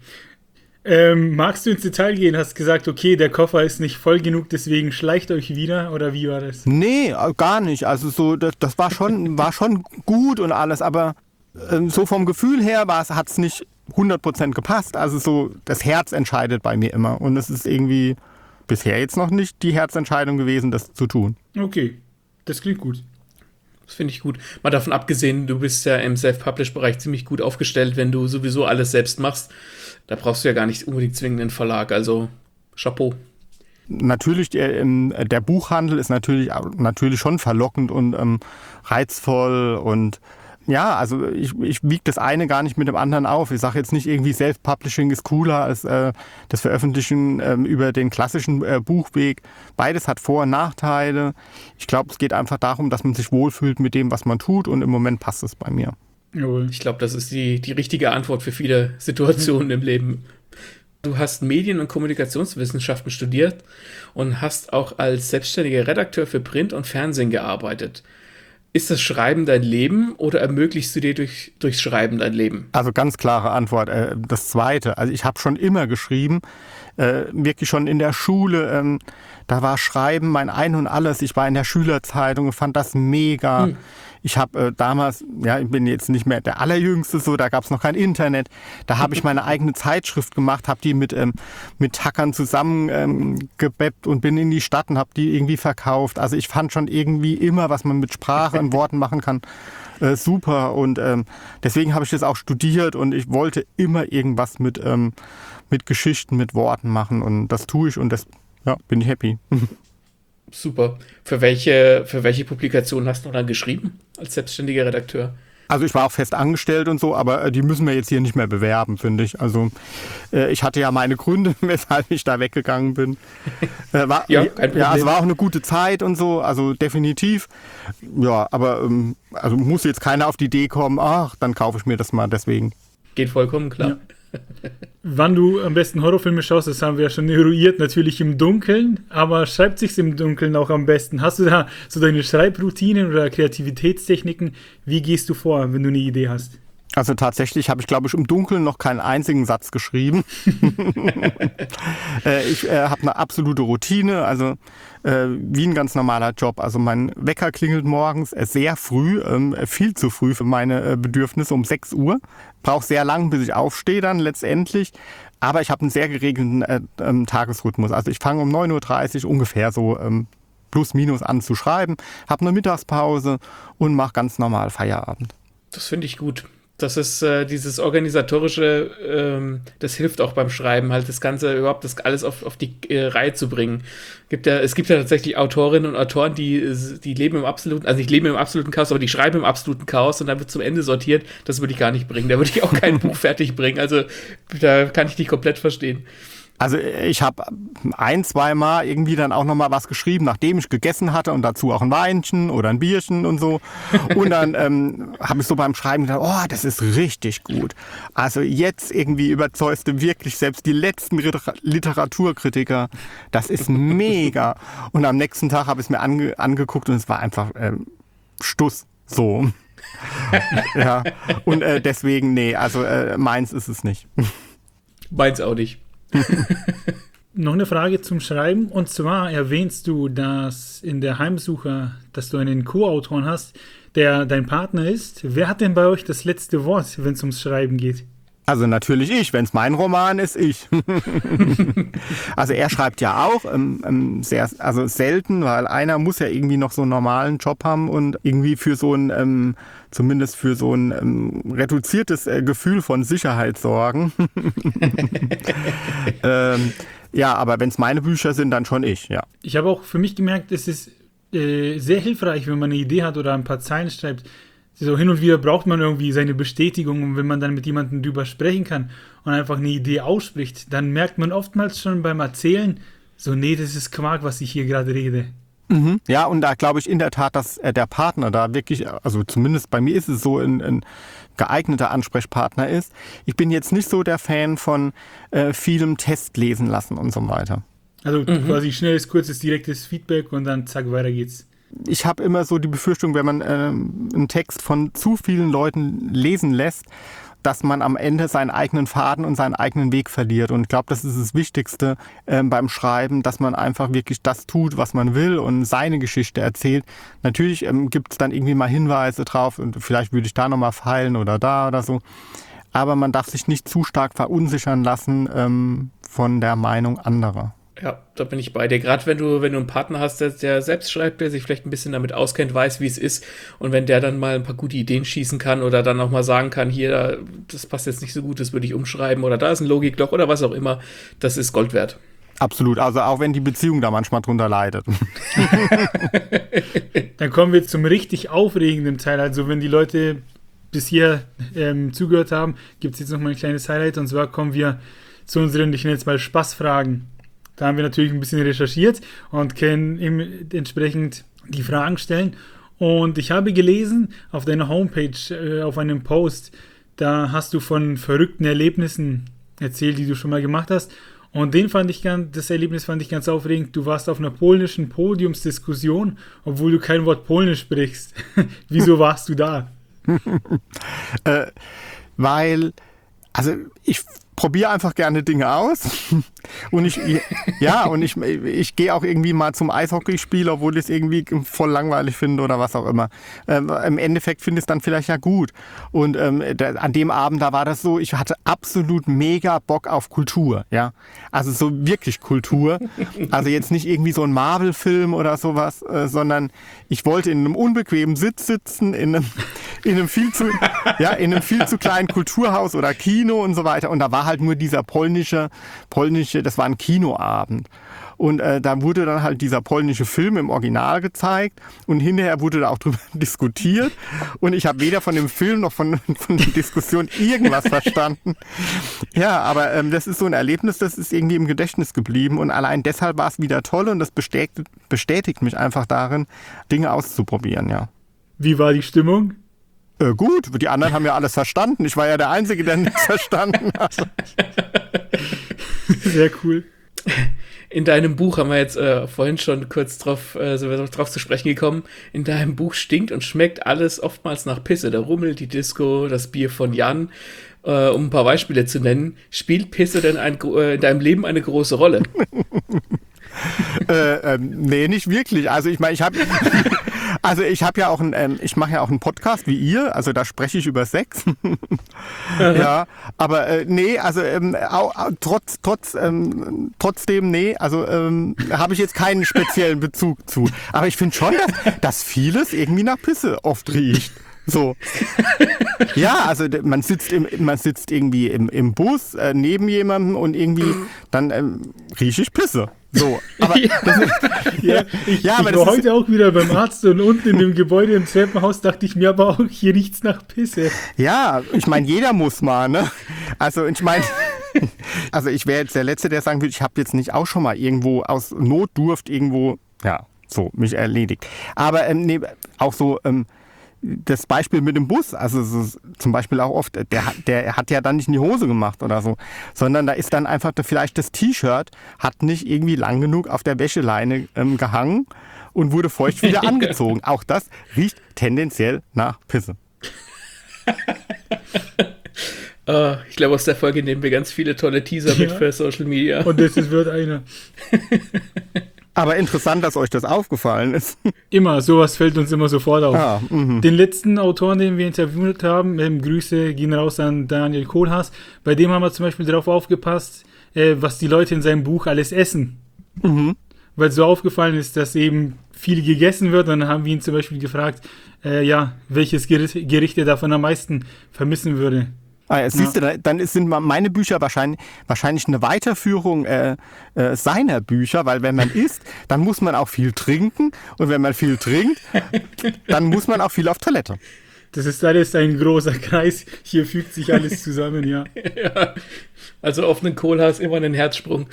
Ähm, magst du ins Detail gehen? Hast gesagt, okay, der Koffer ist nicht voll genug, deswegen schleicht euch wieder, oder wie war das? Nee, gar nicht. Also so, das, das war schon, war schon gut und alles, aber ähm, so vom Gefühl her hat es nicht hundert Prozent gepasst. Also so, das Herz entscheidet bei mir immer und es ist irgendwie bisher jetzt noch nicht die Herzentscheidung gewesen, das zu tun. Okay, das klingt gut. Das finde ich gut. Mal davon abgesehen, du bist ja im Self-Publish-Bereich ziemlich gut aufgestellt, wenn du sowieso alles selbst machst. Da brauchst du ja gar nicht unbedingt zwingend einen Verlag, also Chapeau. Natürlich, der, der Buchhandel ist natürlich, natürlich schon verlockend und ähm, reizvoll und ja, also ich, ich wiege das eine gar nicht mit dem anderen auf. Ich sage jetzt nicht irgendwie, Self-Publishing ist cooler als äh, das Veröffentlichen äh, über den klassischen äh, Buchweg. Beides hat Vor- und Nachteile. Ich glaube, es geht einfach darum, dass man sich wohlfühlt mit dem, was man tut und im Moment passt es bei mir. Jawohl. Ich glaube, das ist die, die richtige Antwort für viele Situationen im Leben. Du hast Medien- und Kommunikationswissenschaften studiert und hast auch als selbstständiger Redakteur für Print und Fernsehen gearbeitet. Ist das Schreiben dein Leben oder ermöglichst du dir durch, durchs Schreiben dein Leben? Also ganz klare Antwort, äh, das Zweite. Also ich habe schon immer geschrieben, äh, wirklich schon in der Schule. Ähm, da war Schreiben mein Ein und Alles. Ich war in der Schülerzeitung und fand das mega. Hm. Ich habe äh, damals, ja, ich bin jetzt nicht mehr der Allerjüngste, so, da gab es noch kein Internet. Da habe ich meine eigene Zeitschrift gemacht, habe die mit, ähm, mit Hackern zusammengebeppt ähm, und bin in die Stadt und habe die irgendwie verkauft. Also ich fand schon irgendwie immer, was man mit Sprache und Worten machen kann, äh, super. Und ähm, deswegen habe ich das auch studiert und ich wollte immer irgendwas mit, ähm, mit Geschichten, mit Worten machen und das tue ich und das, ja, bin ich happy. Super. Für welche, für welche Publikation hast du dann geschrieben als selbstständiger Redakteur? Also ich war auch fest angestellt und so, aber die müssen wir jetzt hier nicht mehr bewerben, finde ich. Also äh, ich hatte ja meine Gründe, weshalb ich da weggegangen bin. Äh, war, ja, kein Problem. Ja, also war auch eine gute Zeit und so, also definitiv. Ja, aber ähm, also muss jetzt keiner auf die Idee kommen, ach, dann kaufe ich mir das mal deswegen. Geht vollkommen klar. Ja. Wann du am besten Horrorfilme schaust, das haben wir ja schon eruiert, natürlich im Dunkeln, aber schreibt sich's im Dunkeln auch am besten? Hast du da so deine Schreibroutinen oder Kreativitätstechniken? Wie gehst du vor, wenn du eine Idee hast? Also tatsächlich habe ich, glaube ich, im Dunkeln noch keinen einzigen Satz geschrieben. äh, ich äh, habe eine absolute Routine, also äh, wie ein ganz normaler Job. Also mein Wecker klingelt morgens äh, sehr früh, äh, viel zu früh für meine äh, Bedürfnisse, um sechs Uhr. Brauche sehr lang, bis ich aufstehe dann letztendlich. Aber ich habe einen sehr geregelten äh, ähm, Tagesrhythmus. Also ich fange um neun Uhr dreißig ungefähr so ähm, plus minus an zu schreiben, habe eine Mittagspause und mache ganz normal Feierabend. Das finde ich gut. Das ist äh, dieses organisatorische, ähm, das hilft auch beim Schreiben, halt das Ganze überhaupt, das alles auf, auf die äh, Reihe zu bringen. Gibt ja, es gibt ja tatsächlich Autorinnen und Autoren, die, die leben im absoluten, also nicht leben im absoluten Chaos, aber die schreiben im absoluten Chaos und dann wird zum Ende sortiert. Das würde ich gar nicht bringen. Da würde ich auch kein Buch fertig bringen. Also da kann ich dich komplett verstehen. Also ich habe ein, zwei Mal irgendwie dann auch nochmal was geschrieben, nachdem ich gegessen hatte und dazu auch ein Weinchen oder ein Bierchen und so. Und dann ähm, habe ich so beim Schreiben gedacht, oh, das ist richtig gut. Also jetzt irgendwie überzeugst du wirklich selbst die letzten Literaturkritiker. Das ist mega. Und am nächsten Tag habe ich es mir ange- angeguckt und es war einfach ähm, Stuss so. Ja. Und äh, deswegen, nee, also äh, meins ist es nicht. Meins auch nicht. Noch eine Frage zum Schreiben, und zwar erwähnst du, dass in der Heimsucher, dass du einen Co-Autoren hast, der dein Partner ist. Wer hat denn bei euch das letzte Wort, wenn es ums Schreiben geht? Also natürlich ich, wenn es mein Roman ist, ich. Also er schreibt ja auch ähm, ähm, sehr, also selten, weil einer muss ja irgendwie noch so einen normalen Job haben und irgendwie für so ein, ähm, zumindest für so ein ähm, reduziertes äh, Gefühl von Sicherheit sorgen. ähm, ja, aber wenn es meine Bücher sind, dann schon ich, ja. Ich habe auch für mich gemerkt, es ist äh, sehr hilfreich, wenn man eine Idee hat oder ein paar Zeilen schreibt. So hin und wieder braucht man irgendwie seine Bestätigung und wenn man dann mit jemandem drüber sprechen kann und einfach eine Idee ausspricht, dann merkt man oftmals schon beim Erzählen, so nee, das ist Quark, was ich hier gerade rede. Mhm. Ja, und da glaube ich in der Tat, dass äh, der Partner da wirklich, also zumindest bei mir ist es so, ein, ein geeigneter Ansprechpartner ist. Ich bin jetzt nicht so der Fan von äh, vielem Test lesen lassen und so weiter. Also mhm. quasi schnelles, kurzes, direktes Feedback und dann zack, weiter geht's. Ich habe immer so die Befürchtung, wenn man äh, einen Text von zu vielen Leuten lesen lässt, dass man am Ende seinen eigenen Faden und seinen eigenen Weg verliert. Und ich glaube, das ist das Wichtigste äh, beim Schreiben, dass man einfach wirklich das tut, was man will und seine Geschichte erzählt. Natürlich ähm, gibt es dann irgendwie mal Hinweise drauf und vielleicht würde ich da nochmal feilen oder da oder so. Aber man darf sich nicht zu stark verunsichern lassen ähm, von der Meinung anderer. Ja, da bin ich bei dir. Gerade wenn du, wenn du einen Partner hast, der, der selbst schreibt, der sich vielleicht ein bisschen damit auskennt, weiß, wie es ist. Und wenn der dann mal ein paar gute Ideen schießen kann oder dann auch mal sagen kann, hier, das passt jetzt nicht so gut, das würde ich umschreiben oder da ist ein Logikloch oder was auch immer, das ist Gold wert. Absolut, also auch wenn die Beziehung da manchmal drunter leidet. Dann kommen wir zum richtig aufregenden Teil. Also wenn die Leute bis hier ähm, zugehört haben, gibt es jetzt noch mal ein kleines Highlight. Und zwar kommen wir zu unseren, ich nenne jetzt mal Spaßfragen. Da haben wir natürlich ein bisschen recherchiert und können ihm entsprechend die Fragen stellen. Und ich habe gelesen auf deiner Homepage, äh, auf einem Post, da hast du von verrückten Erlebnissen erzählt, die du schon mal gemacht hast. Und den fand ich ganz, das Erlebnis fand ich ganz aufregend. Du warst auf einer polnischen Podiumsdiskussion, obwohl du kein Wort Polnisch sprichst. Wieso warst du da? äh, weil, also ich probiere einfach gerne Dinge aus und ich ja und ich, ich gehe auch irgendwie mal zum Eishockeyspiel, obwohl ich es irgendwie voll langweilig finde oder was auch immer. Ähm, im Endeffekt finde ich es dann vielleicht ja gut und ähm, da, an dem Abend, da war das so, ich hatte absolut mega Bock auf Kultur, ja, also so wirklich Kultur, also jetzt nicht irgendwie so ein Marvel-Film oder sowas, äh, sondern ich wollte in einem unbequemen Sitz sitzen, in einem, in einem viel zu ja, in einem viel zu kleinen Kulturhaus oder Kino und so weiter und da war halt nur dieser polnische, polnische, das war ein Kinoabend. Und äh, da wurde dann halt dieser polnische Film im Original gezeigt und hinterher wurde da auch drüber diskutiert. Und ich habe weder von dem Film noch von, von der Diskussion irgendwas verstanden. Ja, aber ähm, das ist so ein Erlebnis, das ist irgendwie im Gedächtnis geblieben. Und allein deshalb war es wieder toll und das bestätigt, bestätigt mich einfach darin, Dinge auszuprobieren, ja. Wie war die Stimmung? Äh, gut, die anderen haben ja alles verstanden. Ich war ja der Einzige, der nichts verstanden hat. Sehr cool. In deinem Buch haben wir jetzt äh, vorhin schon kurz drauf, äh, so drauf zu sprechen gekommen. In deinem Buch stinkt und schmeckt alles oftmals nach Pisse. Der Rummel, die Disco, das Bier von Jan. Äh, um ein paar Beispiele zu nennen. Spielt Pisse denn ein, äh, in deinem Leben eine große Rolle? äh, ähm, nee, nicht wirklich. Also ich meine, ich habe also ich habe ja auch ein, ähm, ich mache ja auch einen Podcast wie ihr, also da spreche ich über Sex. Ja, aber äh, nee, also ähm, auch, auch, trotz, trotz, ähm, trotzdem, nee, also ähm, habe ich jetzt keinen speziellen Bezug zu. Aber ich finde schon, dass, dass vieles irgendwie nach Pisse oft riecht. So. Ja, also man sitzt im, man sitzt irgendwie im, im Bus äh, neben jemandem und irgendwie dann ähm, rieche ich Pisse. So, aber ja, das ist, ja, ich, ja, aber ich das war ist, heute auch wieder beim Arzt und unten in dem Gebäude im Treppenhaus dachte ich mir aber auch, hier riecht's nach Pisse. Ja, ich meine, jeder muss mal, ne? Also ich meine, also ich wäre jetzt der Letzte, der sagen würde, ich habe jetzt nicht auch schon mal irgendwo aus Notdurft irgendwo, ja, so, mich erledigt. Aber ähm, nee, auch so, ähm, das Beispiel mit dem Bus, also so, zum Beispiel auch oft, der, der hat ja dann nicht in die Hose gemacht oder so, sondern da ist dann einfach vielleicht das T-Shirt hat nicht irgendwie lang genug auf der Wäscheleine ähm, gehangen und wurde feucht wieder angezogen. Auch das riecht tendenziell nach Pisse. uh, ich glaube, aus der Folge nehmen wir ganz viele tolle Teaser ja. mit für Social Media. Und das wird einer. Aber interessant, dass euch das aufgefallen ist. Immer, sowas fällt uns immer sofort auf. Ah, mhm. Den letzten Autoren, den wir interviewt haben, ähm, Grüße gehen raus an Daniel Kohlhaas, bei dem haben wir zum Beispiel darauf aufgepasst, äh, was die Leute in seinem Buch alles essen. Mhm. Weil so aufgefallen ist, dass eben viel gegessen wird. Und dann haben wir ihn zum Beispiel gefragt, äh, ja, welches Gericht, Gericht er davon am meisten vermissen würde. Ah, ja, siehst ja. du, dann sind meine Bücher wahrscheinlich, wahrscheinlich eine Weiterführung äh, äh, seiner Bücher, weil wenn man isst, dann muss man auch viel trinken und wenn man viel trinkt, dann muss man auch viel auf Toilette. Das ist alles ein großer Kreis, hier fügt sich alles zusammen, ja. Ja, also auf einen Kohlhaas immer einen Herzsprung.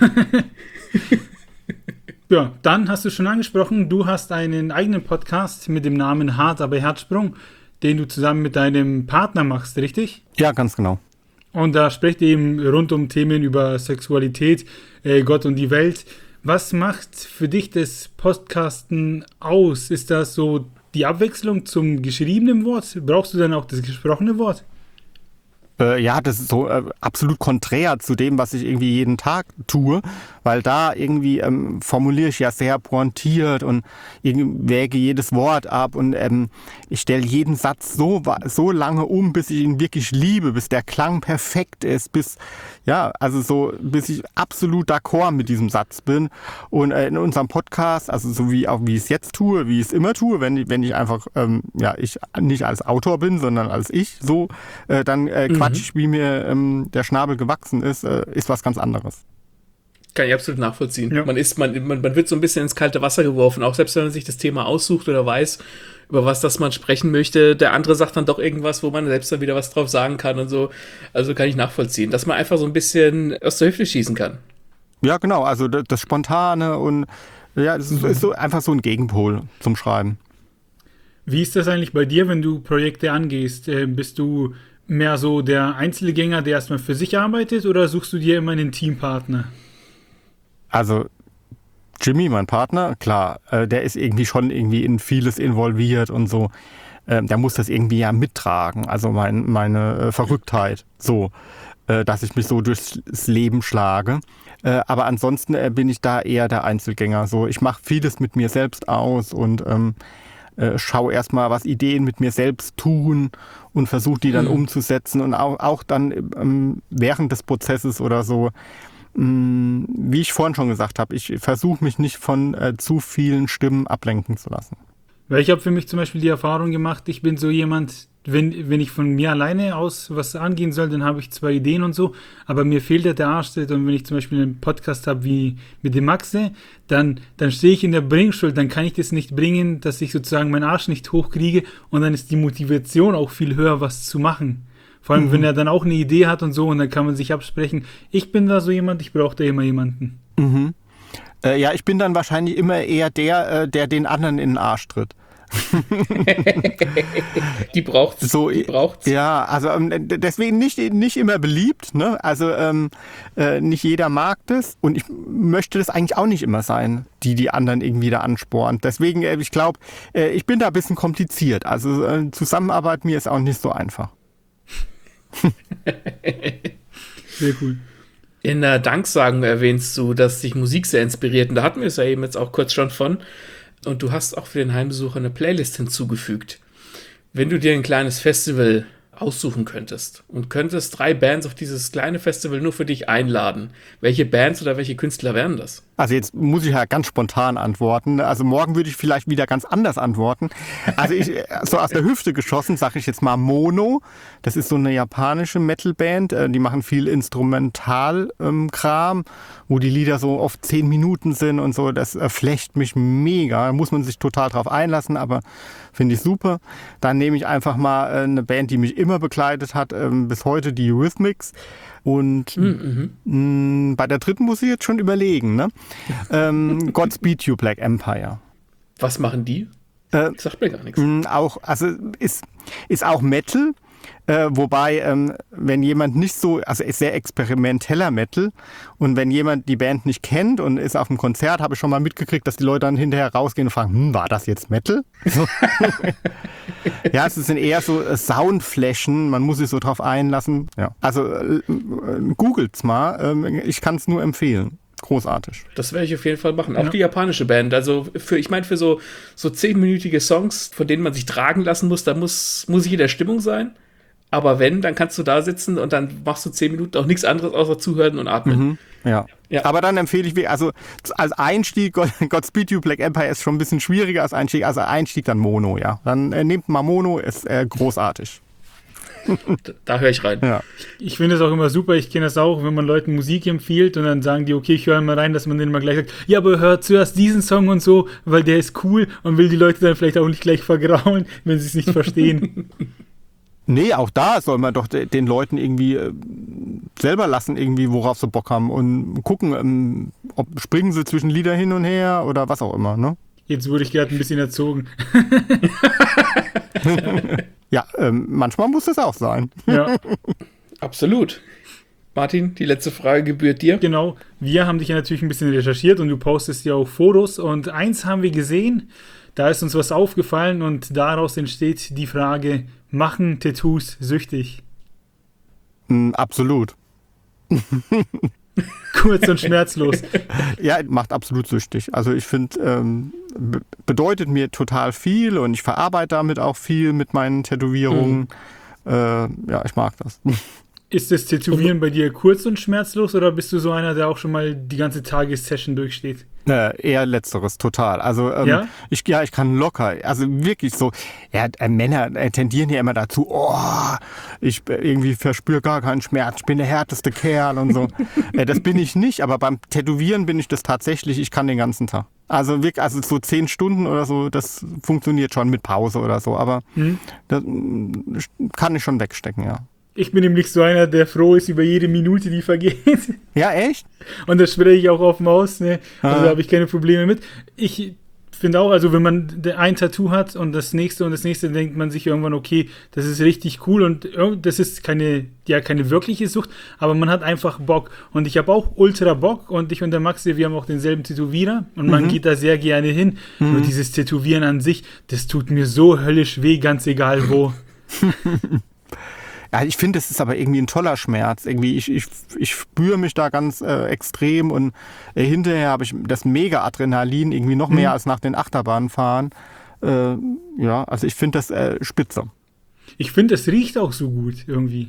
Ja, dann hast du schon angesprochen, du hast einen eigenen Podcast mit dem Namen Hart aber Herzsprung, den du zusammen mit deinem Partner machst, richtig? Ja, ganz genau. Und da sprecht ihr eben rund um Themen über Sexualität, äh, Gott und die Welt. Was macht für dich das Podcasten aus? Ist das so die Abwechslung zum geschriebenen Wort? Brauchst du dann auch das gesprochene Wort? Äh, ja, das ist so äh, absolut konträr zu dem, was ich irgendwie jeden Tag tue, weil da irgendwie ähm, formuliere ich ja sehr pointiert und wäge jedes Wort ab und ähm, ich stelle jeden Satz so, so lange um, bis ich ihn wirklich liebe, bis der Klang perfekt ist, bis, ja, also so, bis ich absolut d'accord mit diesem Satz bin. Und äh, in unserem Podcast, also so wie auch wie ich es jetzt tue, wie ich es immer tue, wenn ich, wenn ich einfach, ähm, ja, ich nicht als Autor bin, sondern als ich so, äh, dann äh, Mhm. Quatsch, wie mir ähm, der Schnabel gewachsen ist, äh, ist was ganz anderes. Kann ich absolut nachvollziehen. Ja. Man, ist, man, man, man wird so ein bisschen ins kalte Wasser geworfen, auch selbst wenn man sich das Thema aussucht oder weiß, über was das man sprechen möchte. Der andere sagt dann doch irgendwas, wo man selbst dann wieder was drauf sagen kann und so. Also kann ich nachvollziehen, dass man einfach so ein bisschen aus der Hüfte schießen kann. Ja, genau, also das, das Spontane und ja, es ist, ist so einfach so ein Gegenpol zum Schreiben. Wie ist das eigentlich bei dir, wenn du Projekte angehst? Äh, bist du mehr so der Einzelgänger, der erstmal für sich arbeitet, oder suchst du dir immer einen Teampartner? Also Jimmy, mein Partner, klar, äh, der ist irgendwie schon irgendwie in vieles involviert und so. Ähm, der muss das irgendwie ja mittragen, also mein, meine äh, Verrücktheit, so, äh, dass ich mich so durchs Leben schlage. Äh, aber ansonsten äh, bin ich da eher der Einzelgänger. So, ich mache vieles mit mir selbst aus und ähm, äh, schaue erstmal, was Ideen mit mir selbst tun und versuche die dann mhm. umzusetzen und auch, auch dann ähm, während des Prozesses oder so. Wie ich vorhin schon gesagt habe, ich versuche mich nicht von äh, zu vielen Stimmen ablenken zu lassen. Weil ich habe für mich zum Beispiel die Erfahrung gemacht, ich bin so jemand, wenn, wenn ich von mir alleine aus was angehen soll, dann habe ich zwei Ideen und so, aber mir fehlt halt der Arschtritt, und wenn ich zum Beispiel einen Podcast habe wie mit dem Maxe, dann, dann stehe ich in der Bringschuld, dann kann ich das nicht bringen, dass ich sozusagen meinen Arsch nicht hochkriege, und dann ist die Motivation auch viel höher, was zu machen. Vor allem, mhm. wenn er dann auch eine Idee hat und so, und dann kann man sich absprechen. Ich bin da so jemand, ich brauche da immer jemanden. Mhm. Äh, ja, ich bin dann wahrscheinlich immer eher der, äh, der den anderen in den Arsch tritt. Die braucht's. So, die braucht's. Ja, also ähm, deswegen nicht, nicht immer beliebt, ne? Also ähm, äh, nicht jeder mag das, und ich möchte das eigentlich auch nicht immer sein, die die anderen irgendwie da anspornt. Deswegen, äh, ich glaube, äh, ich bin da ein bisschen kompliziert. Also äh, Zusammenarbeit mir ist auch nicht so einfach. Sehr cool. In der Danksagung erwähnst du, dass dich Musik sehr inspiriert, und da hatten wir es ja eben jetzt auch kurz schon von. Und du hast auch für den Heimbesucher eine Playlist hinzugefügt. Wenn du dir ein kleines Festival aussuchen könntest und könntest drei Bands auf dieses kleine Festival nur für dich einladen, welche Bands oder welche Künstler wären das? Also jetzt muss ich ja ganz spontan antworten. Also morgen würde ich vielleicht wieder ganz anders antworten. Also ich, so aus der Hüfte geschossen, sage ich jetzt mal Mono. Das ist so eine japanische Metalband. Die machen viel Instrumentalkram, wo die Lieder so oft zehn Minuten sind und so. Das flecht mich mega. Da muss man sich total drauf einlassen, aber finde ich super. Dann nehme ich einfach mal eine Band, die mich immer begleitet hat, bis heute, die Eurythmics. Und mhm. mh, bei der dritten muss ich jetzt schon überlegen, ne? ähm, Godspeed You Black Empire. Was machen die? Äh, das sagt mir gar nichts. Mh, auch, also ist, ist auch Metal, äh, wobei, ähm, wenn jemand nicht so, also ist sehr experimenteller Metal, und wenn jemand die Band nicht kennt und ist auf dem Konzert, habe ich schon mal mitgekriegt, dass die Leute dann hinterher rausgehen und fragen, hm, war das jetzt Metal? So. Ja, es sind eher so äh, Soundflächen, man muss sich so drauf einlassen. Ja. Also äh, äh, googelt's mal, äh, ich kann es nur empfehlen. großartig. Das werde ich auf jeden Fall machen. Auch Ja. die japanische Band. Also für, ich meine, für so, so zehnminütige Songs, von denen man sich tragen lassen muss, da muss Musik in der Stimmung sein. Aber wenn, dann kannst du da sitzen und dann machst du zehn Minuten auch nichts anderes außer zuhören und atmen. Mhm. Ja. Ja. Aber dann empfehle ich, also als Einstieg, God, Godspeed You Black Empire ist schon ein bisschen schwieriger als Einstieg. Also Einstieg dann Mono, ja. Dann äh, nehmt mal Mono, ist äh, großartig. Da, da höre ich rein. Ja. Ich finde es auch immer super, ich kenne das auch, wenn man Leuten Musik empfiehlt und dann sagen die, okay, ich höre mal rein, dass man denen mal gleich sagt, ja, aber hör zuerst diesen Song und so, weil der ist cool und will die Leute dann vielleicht auch nicht gleich vergrauen, wenn sie es nicht verstehen. Nee, auch da soll man doch de- den Leuten irgendwie äh, selber lassen, irgendwie, worauf sie Bock haben und gucken, ähm, ob springen sie zwischen Lieder hin und her oder was auch immer, ne? Jetzt wurde ich gerade ein bisschen erzogen. Ja, ähm, manchmal muss das auch sein. Ja, Absolut. Martin, die letzte Frage gebührt dir. genau. Wir haben dich ja natürlich ein bisschen recherchiert und du postest ja auch Fotos und eins haben wir gesehen, da ist uns was aufgefallen und daraus entsteht die Frage, machen Tattoos süchtig? Mm, absolut. Kurz und schmerzlos. Ja, macht absolut süchtig. Also ich finde, ähm, be- bedeutet mir total viel und ich verarbeite damit auch viel mit meinen Tätowierungen. Äh, ja, ich mag das. Ist das Tätowieren bei dir kurz und schmerzlos oder bist du so einer, der auch schon mal die ganze Tagessession durchsteht? Äh, eher letzteres, total. Also ähm, Ja? ich, ja, ich kann locker, also wirklich so, ja, äh, Männer äh, tendieren ja immer dazu, oh, ich äh, irgendwie verspüre gar keinen Schmerz, ich bin der härteste Kerl und so. äh, das bin ich nicht, aber beim Tätowieren bin ich das tatsächlich, ich kann den ganzen Tag. Also wirklich, also so zehn Stunden oder so, das funktioniert schon mit Pause oder so, aber Hm? das mm, kann ich schon wegstecken, ja. Ich bin nämlich so einer, der froh ist über jede Minute, die vergeht. Ja, echt? Und das spreche ich auch offen aus, ne? Also Ah. da habe ich keine Probleme mit. Ich finde auch, also wenn man ein Tattoo hat und das nächste und das nächste, denkt man sich irgendwann, okay, das ist richtig cool und irg- das ist keine, ja, keine wirkliche Sucht, aber man hat einfach Bock. Und ich habe auch ultra Bock und ich und der Maxi, wir haben auch denselben Tätowierer und man geht da sehr gerne hin. Nur dieses Tätowieren an sich, das tut mir so höllisch weh, ganz egal wo. Ja, ich finde, es ist aber irgendwie ein toller Schmerz. Irgendwie, ich, ich, ich spüre mich da ganz äh, extrem und äh, hinterher habe ich das Mega-Adrenalin, irgendwie noch mehr Mhm. als nach den Achterbahnfahren. Äh, ja, also ich finde das äh, spitze. Ich finde, es riecht auch so gut irgendwie.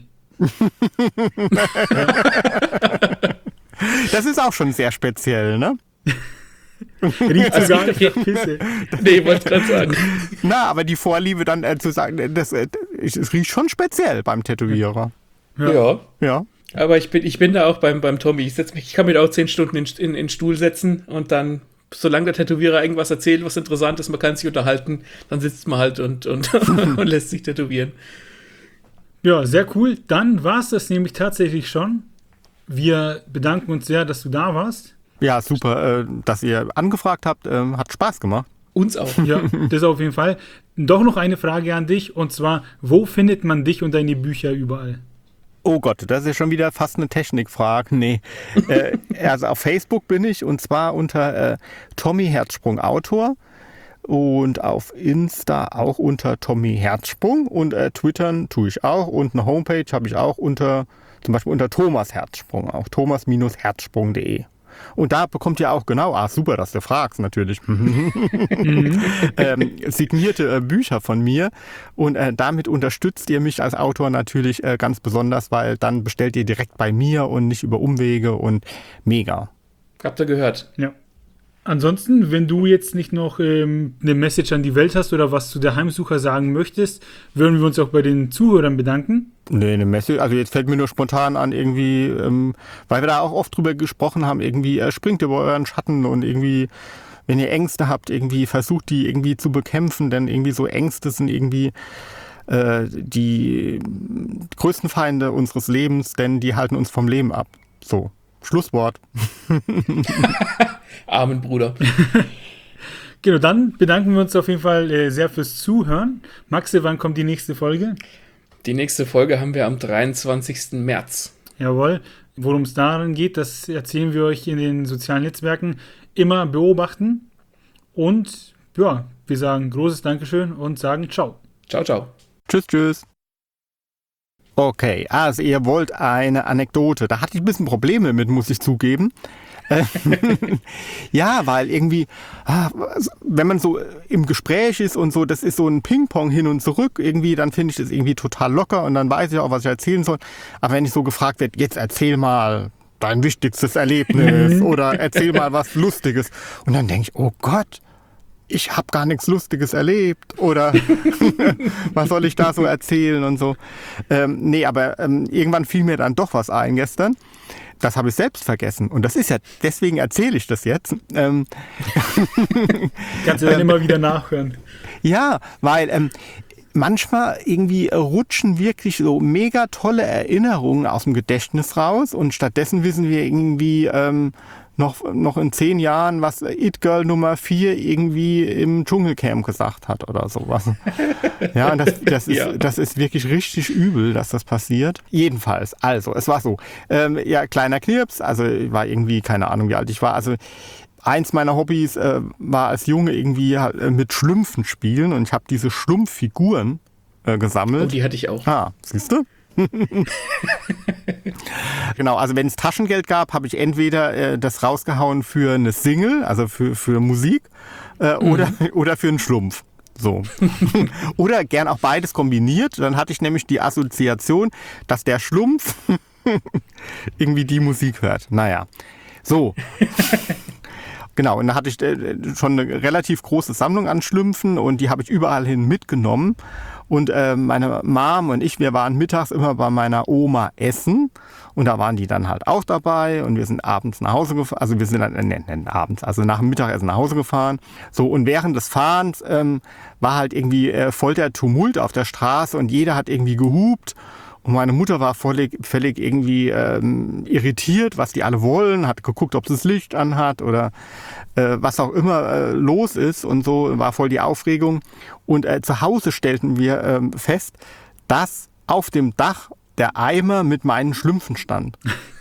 Das ist auch schon sehr speziell, ne? Riecht Also sogar riecht- nicht nach Pisse. Nee, wollte gerade sagen. Na, aber die Vorliebe dann äh, zu sagen, äh, das, äh, ich- es riecht schon speziell beim Tätowierer. Ja. Ja. Ja. Aber ich bin, ich bin da auch beim, beim Tommy. Ich, setz mich, ich kann mir da auch zehn Stunden in, in, in den Stuhl setzen und dann, solange der Tätowierer irgendwas erzählt, was interessant ist, man kann sich unterhalten, dann sitzt man halt und, und, und lässt sich tätowieren. Ja, sehr cool. Dann war es das nämlich tatsächlich schon. Wir bedanken uns sehr, dass du da warst. Ja, super, äh, dass ihr angefragt habt. Ähm, hat Spaß gemacht. Uns auch. Ja, das auf jeden Fall. Doch noch eine Frage an dich und zwar, wo findet man dich und deine Bücher überall? Oh Gott, das ist ja schon wieder fast eine Technikfrage. Nee. äh, also auf Facebook bin ich und zwar unter äh, Tommy Herzsprung Autor und auf Insta auch unter Tommy Herzsprung und äh, Twittern tue ich auch und eine Homepage habe ich auch unter, zum Beispiel unter Thomas Herzsprung, auch thomas Herzsprung punkt de. Und da bekommt ihr auch genau, ah super, dass du fragst natürlich, ähm, signierte äh, Bücher von mir und äh, damit unterstützt ihr mich als Autor natürlich äh, ganz besonders, weil dann bestellt ihr direkt bei mir und nicht über Umwege und mega. Habt ihr gehört? Ja. Ansonsten, wenn du jetzt nicht noch ähm, eine Message an die Welt hast oder was zu der Heimsucher sagen möchtest, würden wir uns auch bei den Zuhörern bedanken. Nee, eine Messe, also jetzt fällt mir nur spontan an irgendwie, ähm, weil wir da auch oft drüber gesprochen haben, irgendwie äh, springt über euren Schatten und irgendwie, wenn ihr Ängste habt, irgendwie versucht die irgendwie zu bekämpfen, denn irgendwie so Ängste sind irgendwie äh, die größten Feinde unseres Lebens, denn die halten uns vom Leben ab. So, Schlusswort. Amen, Bruder. Genau, dann bedanken wir uns auf jeden Fall äh, sehr fürs Zuhören. Maxi, wann kommt die nächste Folge? Die nächste Folge haben wir am dreiundzwanzigsten März. Jawohl. Worum es darin geht, das erzählen wir euch in den sozialen Netzwerken. Immer beobachten. Und ja, wir sagen großes Dankeschön und sagen ciao. Ciao, ciao. Tschüss, tschüss. Okay, also ihr wollt eine Anekdote. Da hatte ich ein bisschen Probleme mit, muss ich zugeben. Ja, weil irgendwie, ah, wenn man so im Gespräch ist und so, das ist so ein Ping-Pong hin und zurück irgendwie, dann finde ich das irgendwie total locker und dann weiß ich auch, was ich erzählen soll. Aber wenn ich so gefragt werde, jetzt erzähl mal dein wichtigstes Erlebnis oder erzähl mal was Lustiges. Und dann denke ich, oh Gott, ich habe gar nichts Lustiges erlebt oder was soll ich da so erzählen und so. Ähm, nee, aber ähm, irgendwann fiel mir dann doch was ein gestern. Das habe ich selbst vergessen. Und das ist ja, deswegen erzähle ich das jetzt. Ähm, Kannst du dann immer wieder nachhören. Ja, weil ähm, manchmal irgendwie rutschen wirklich so mega tolle Erinnerungen aus dem Gedächtnis raus und stattdessen wissen wir irgendwie ähm, noch, noch in zehn Jahren, was It Girl Nummer vier irgendwie im Dschungelcamp gesagt hat oder sowas. Ja, und das, das, ist, ja. das ist wirklich richtig übel, dass das passiert. Jedenfalls, also, es war so. Ähm, ja, kleiner Knirps, also ich war irgendwie, keine Ahnung, wie alt ich war, also eins meiner Hobbys äh, war als Junge irgendwie äh, mit Schlümpfen spielen und ich habe diese Schlumpffiguren äh, gesammelt. Oh, die hatte ich auch. Ah, siehst du? Genau, also wenn es Taschengeld gab, habe ich entweder äh, das rausgehauen für eine Single, also für, für Musik, äh, mhm. oder, oder für einen Schlumpf. So. Oder gern auch beides kombiniert. Dann hatte ich nämlich die Assoziation, dass der Schlumpf irgendwie die Musik hört. Naja, so. Genau, und da hatte ich äh, schon eine relativ große Sammlung an Schlümpfen und die habe ich überall hin mitgenommen. Und äh, meine Mom und ich, wir waren mittags immer bei meiner Oma essen und da waren die dann halt auch dabei und wir sind abends nach Hause gefahren, also wir sind dann, äh, ne, abends, also nach dem Mittagessen nach Hause gefahren. So, und während des Fahrens ähm, war halt irgendwie äh, voll der Tumult auf der Straße und jeder hat irgendwie gehupt. Und meine Mutter war völlig, völlig irgendwie ähm, irritiert, was die alle wollen, hat geguckt, ob sie das Licht anhat oder äh, was auch immer äh, los ist und so, war voll die Aufregung. Und äh, zu Hause stellten wir ähm, fest, dass auf dem Dach der Eimer mit meinen Schlümpfen stand.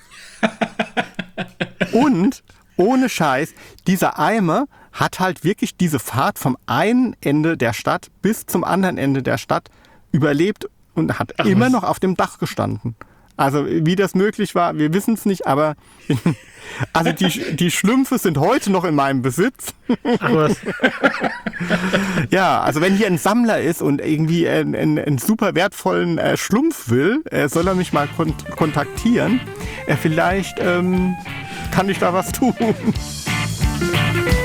Und ohne Scheiß, dieser Eimer hat halt wirklich diese Fahrt vom einen Ende der Stadt bis zum anderen Ende der Stadt überlebt und hat Ach, immer was? noch auf dem Dach gestanden. Also wie das möglich war, wir wissen es nicht, aber also die, die Schlümpfe sind heute noch in meinem Besitz. Ach was. Ja, also wenn hier ein Sammler ist und irgendwie einen, einen, einen super wertvollen äh, Schlumpf will, äh, soll er mich mal kon- kontaktieren. Äh, vielleicht ähm, kann ich da was tun.